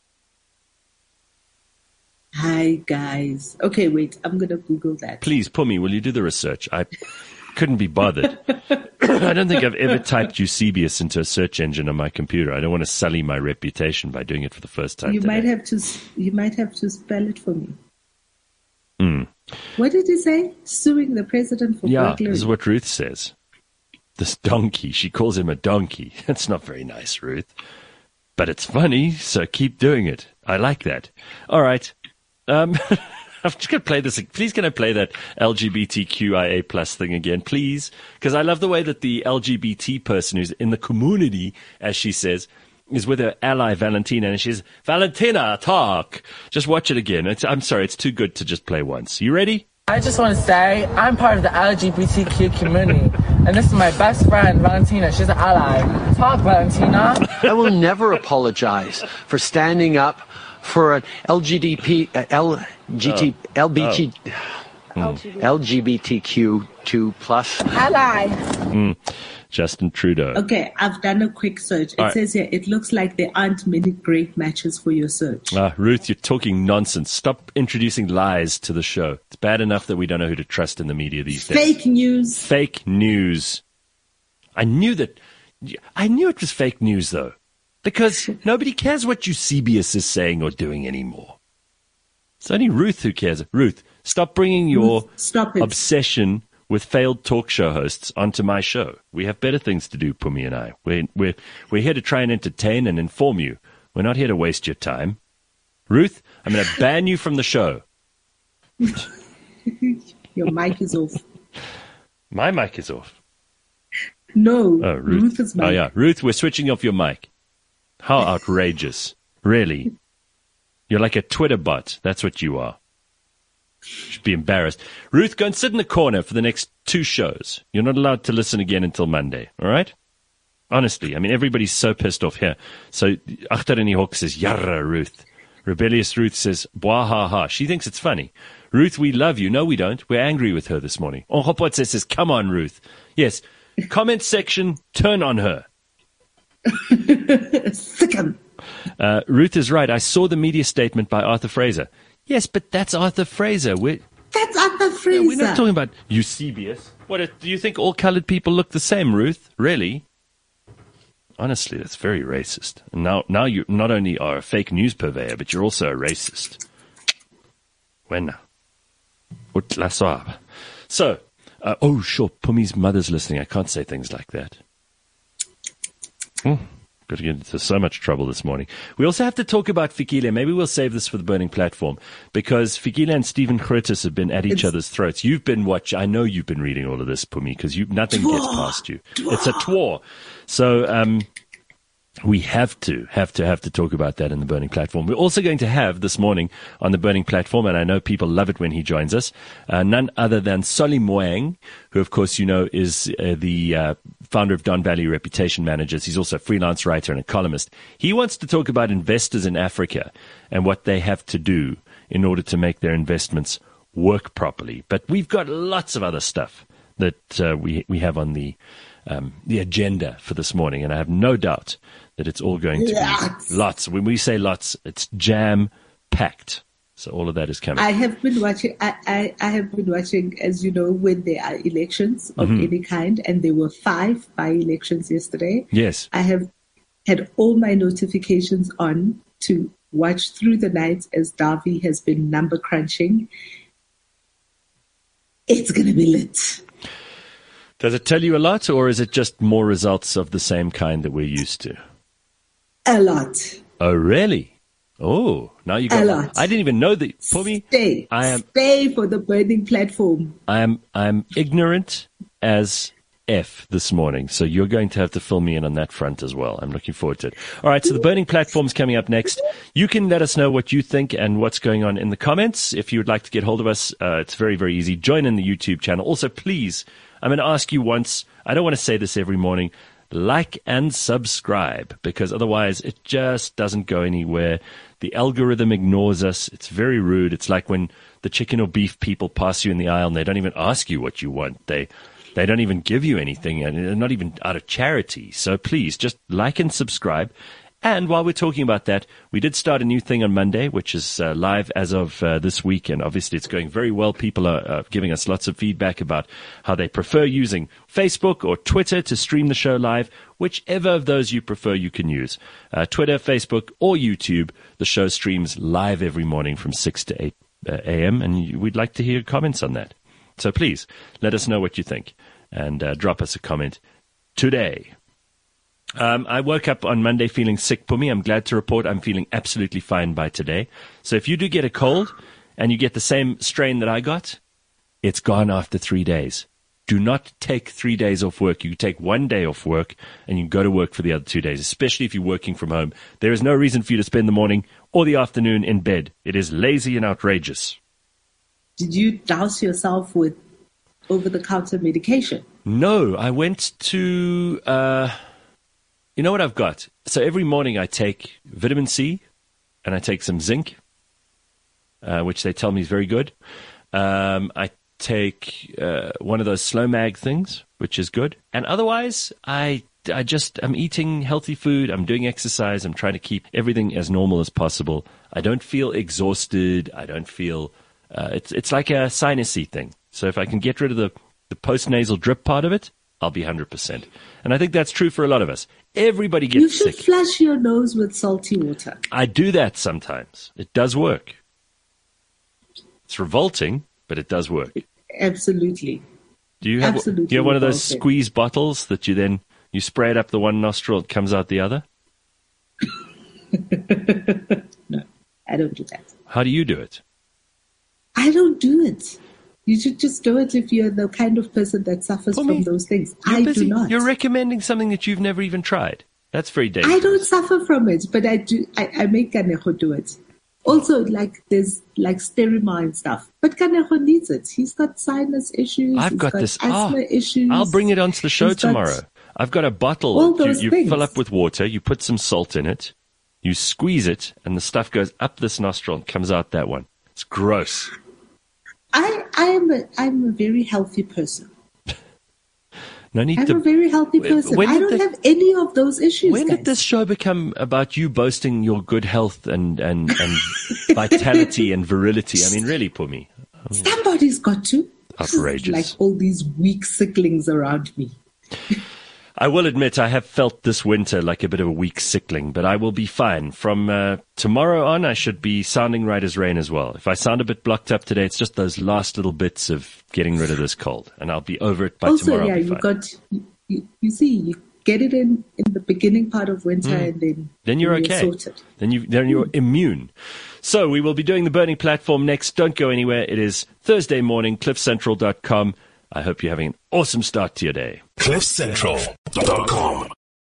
Speaker 3: Hi, guys. Okay, wait. I'm going to Google that.
Speaker 2: Please, Pumi, will you do the research? I couldn't be bothered. I don't think I've ever typed Eusebius into a search engine on my computer. I don't want to sully my reputation by doing it for the first time
Speaker 3: You
Speaker 2: today.
Speaker 3: might have to. You might have to spell it for me.
Speaker 2: Mm.
Speaker 3: What did he say? Suing the president for
Speaker 2: Yeah,
Speaker 3: burglary.
Speaker 2: this is what Ruth says. This donkey. She calls him a donkey. That's not very nice, Ruth. But it's funny, so keep doing it. I like that. All right. Um, I'm just going to play this. Please can I play that L G B T Q I A plus thing again, please? Because I love the way that the L G B T person who's in the community, as she says, is with her ally Valentina, and she's, Valentina, talk. Just watch it again. It's, I'm sorry, it's too good to just play once. You ready?
Speaker 4: I just want to say I'm part of the L G B T Q community, and this is my best friend, Valentina. She's an ally. Talk, Valentina.
Speaker 5: I will never apologize for standing up for an L G B T, uh, L G T,
Speaker 2: Oh.
Speaker 5: L B T,
Speaker 2: Oh.
Speaker 5: L G B T Q two plus.
Speaker 4: Ally.
Speaker 2: Mm. Justin Trudeau.
Speaker 3: Okay, I've done a quick search. It
Speaker 2: All right.
Speaker 3: says here, it looks like there aren't many great matches for your search.
Speaker 2: Ah, Ruth, you're talking nonsense. Stop introducing lies to the show. It's bad enough that we don't know who to trust in the media these days.
Speaker 3: Fake news.
Speaker 2: Fake news. I knew that. I knew it was fake news, though, because nobody cares what Eusebius is saying or doing anymore. It's only Ruth who cares. Ruth, stop bringing your
Speaker 3: Ruth, stop it.
Speaker 2: obsession with failed talk show hosts onto my show. We have better things to do, Pumi and I. We're, we're, we're here to try and entertain and inform you. We're not here to waste your time. Ruth, I'm going to ban you from the show.
Speaker 3: Your mic is off.
Speaker 2: My mic is off.
Speaker 3: No,
Speaker 2: Oh, Ruth.
Speaker 3: Ruth is mic.
Speaker 2: Oh, yeah. Ruth, we're switching off your mic. How outrageous. Really? You're like a Twitter bot. That's what you are. You should be embarrassed. Ruth, go and sit in the corner for the next two shows. You're not allowed to listen again until Monday. All right? Honestly, I mean, everybody's so pissed off here. So, Achtereni Hawk says, Yarra, Ruth. Rebellious Ruth says, Bwah ha ha. She thinks it's funny. Ruth, we love you. No, we don't. We're angry with her this morning. Onhopot says, come on, Ruth. Yes. Comment section, turn on her.
Speaker 3: Sick 'em.
Speaker 2: Uh, Ruth is right. I saw the media statement by Arthur Fraser. Yes, but that's Arthur Fraser. We're,
Speaker 3: That's Arthur Fraser.
Speaker 2: we're not talking about Eusebius. What, uh, do you think all colored people look the same, Ruth? Really? Honestly, that's very racist. And now, now you not only are a fake news purveyor, but you're also a racist. When? So, uh, oh, sure, Pumi's mother's listening. I can't say things like that. Hmm. Got to get into so much trouble this morning. We also have to talk about Fikile. Maybe we'll save this for the burning platform, because Fikile and Stephen Grootes have been at each
Speaker 3: It's-
Speaker 2: other's throats. You've been watching. I know you've been reading all of this, Pumi, because you nothing gets
Speaker 3: Twa.
Speaker 2: past you. It's a twar. So, um, We have to, have to, have to talk about that in the Burning Platform. We're also going to have this morning on the Burning Platform, and I know people love it when he joins us, uh, none other than Solly Moeng, who, of course, you know, is uh, the uh, founder of Don Valley Reputation Managers. He's also a freelance writer and a columnist. He wants to talk about investors in Africa and what they have to do in order to make their investments work properly. But we've got lots of other stuff that uh, we we have on the um, the agenda for this morning, and I have no doubt that it's all going to
Speaker 3: Lots.
Speaker 2: be lots. When we say lots, it's jam-packed. So all of that is coming.
Speaker 3: I have been watching, I, I, I have been watching, as you know, when there are elections of
Speaker 2: Mm-hmm.
Speaker 3: any kind, and there were five by-elections yesterday.
Speaker 2: Yes.
Speaker 3: I have had all my notifications on to watch through the night as Darby has been number crunching. It's going to be lit.
Speaker 2: Does it tell you a lot, or is it just more results of the same kind that we're used to?
Speaker 3: A lot.
Speaker 2: Oh, really? Oh, now you got
Speaker 3: A lot.
Speaker 2: I didn't even know that. For me,
Speaker 3: Stay.
Speaker 2: I am
Speaker 3: Stay for the Burning Platform.
Speaker 2: I am I'm ignorant as F this morning, so you're going to have to fill me in on that front as well. I'm looking forward to it. All right, so the Burning Platform's coming up next. You can let us know what you think and what's going on in the comments. If you would like to get hold of us, uh, it's very, very easy. Join in the YouTube channel. Also, please, I'm going to ask you once, I don't want to say this every morning, like and subscribe, because otherwise it just doesn't go anywhere. The algorithm ignores us. It's very rude. It's like when the chicken or beef people pass you in the aisle and they don't even ask you what you want. They they don't even give you anything, and they're not even out of charity. So please just like and subscribe. And while we're talking about that, we did start a new thing on Monday, which is uh, live as of uh, this week. And obviously it's going very well. People are uh, giving us lots of feedback about how they prefer using Facebook or Twitter to stream the show live. Whichever of those you prefer, you can use. Uh, Twitter, Facebook, or YouTube. The show streams live every morning from six to eight uh, a.m. And you, we'd like to hear comments on that. So please let us know what you think and uh, drop us a comment today. Um, I woke up on Monday feeling sick, Pumi. I'm glad to report I'm feeling absolutely fine by today. So if you do get a cold and you get the same strain that I got, it's gone after three days. Do not take three days off work. You take one day off work and you go to work for the other two days, especially if you're working from home. There is no reason for you to spend the morning or the afternoon in bed. It is lazy and outrageous.
Speaker 3: Did you douse yourself with over-the-counter medication?
Speaker 2: No, I went to... Uh, You know what I've got? So every morning I take vitamin C and I take some zinc, uh, which they tell me is very good. Um, I take uh, one of those slow mag things, which is good. And otherwise, I, I just, I'm eating healthy food. I'm doing exercise. I'm trying to keep everything as normal as possible. I don't feel exhausted. I don't feel, uh, it's, it's like a sinusy thing. So if I can get rid of the, the post-nasal drip part of it, I'll be one hundred percent. And I think that's true for a lot of us. Everybody gets
Speaker 3: You should
Speaker 2: sick.
Speaker 3: flush your nose with salty water.
Speaker 2: I do that sometimes. It does work. It's revolting, but it does work.
Speaker 3: Absolutely.
Speaker 2: Do you have,
Speaker 3: Absolutely
Speaker 2: do you have one of those
Speaker 3: revolting.
Speaker 2: squeeze bottles that you then, you spray it up the one nostril, it comes out the other?
Speaker 3: No, I don't do that.
Speaker 2: How do you do it?
Speaker 3: I don't do it. You should just do it if you're the kind of person that suffers
Speaker 2: For
Speaker 3: from
Speaker 2: me,
Speaker 3: those things.
Speaker 2: You're
Speaker 3: I
Speaker 2: busy.
Speaker 3: do not.
Speaker 2: You're recommending something that you've never even tried. That's very dangerous.
Speaker 3: I don't suffer from it, but I do. I, I make Kanejo do it. Also, like there's like Steriма and stuff, but Kanejo needs it. He's got sinus issues.
Speaker 2: I've
Speaker 3: he's
Speaker 2: got,
Speaker 3: got
Speaker 2: this.
Speaker 3: asthma
Speaker 2: oh,
Speaker 3: issues.
Speaker 2: I'll bring it onto the show
Speaker 3: He's got
Speaker 2: tomorrow. I've got a bottle
Speaker 3: all
Speaker 2: that you,
Speaker 3: those
Speaker 2: you
Speaker 3: things.
Speaker 2: fill up with water, you put some salt in it, you squeeze it, and the stuff goes up this nostril and comes out that one. It's gross.
Speaker 3: I I am a I'm a very healthy person.
Speaker 2: No need
Speaker 3: I'm
Speaker 2: to.
Speaker 3: a very healthy person.
Speaker 2: When
Speaker 3: I
Speaker 2: did
Speaker 3: don't
Speaker 2: the-
Speaker 3: have any of those issues.
Speaker 2: When
Speaker 3: guys.
Speaker 2: did this show become about you boasting your good health and, and, and vitality and virility? I mean, really, Pumi.
Speaker 3: Somebody's got to.
Speaker 2: Outrageous.
Speaker 3: Like all these weak sicklings around me.
Speaker 2: I will admit I have felt this winter like a bit of a weak sickling, but I will be fine. From uh, tomorrow on, I should be sounding right as rain as well. If I sound a bit blocked up today, it's just those last little bits of getting rid of this cold, and I'll be over it by
Speaker 3: also,
Speaker 2: tomorrow.
Speaker 3: yeah,
Speaker 2: I'll be
Speaker 3: you
Speaker 2: fine.
Speaker 3: got you, you see, you get it in in the beginning part of winter, and then
Speaker 2: Then you're okay.
Speaker 3: sorted.
Speaker 2: Then you then you're immune. So we will be doing the Burning Platform next. Don't go anywhere. It is Thursday morning, cliff central dot com. I hope you're having an awesome start to your day.
Speaker 1: cliff central dot com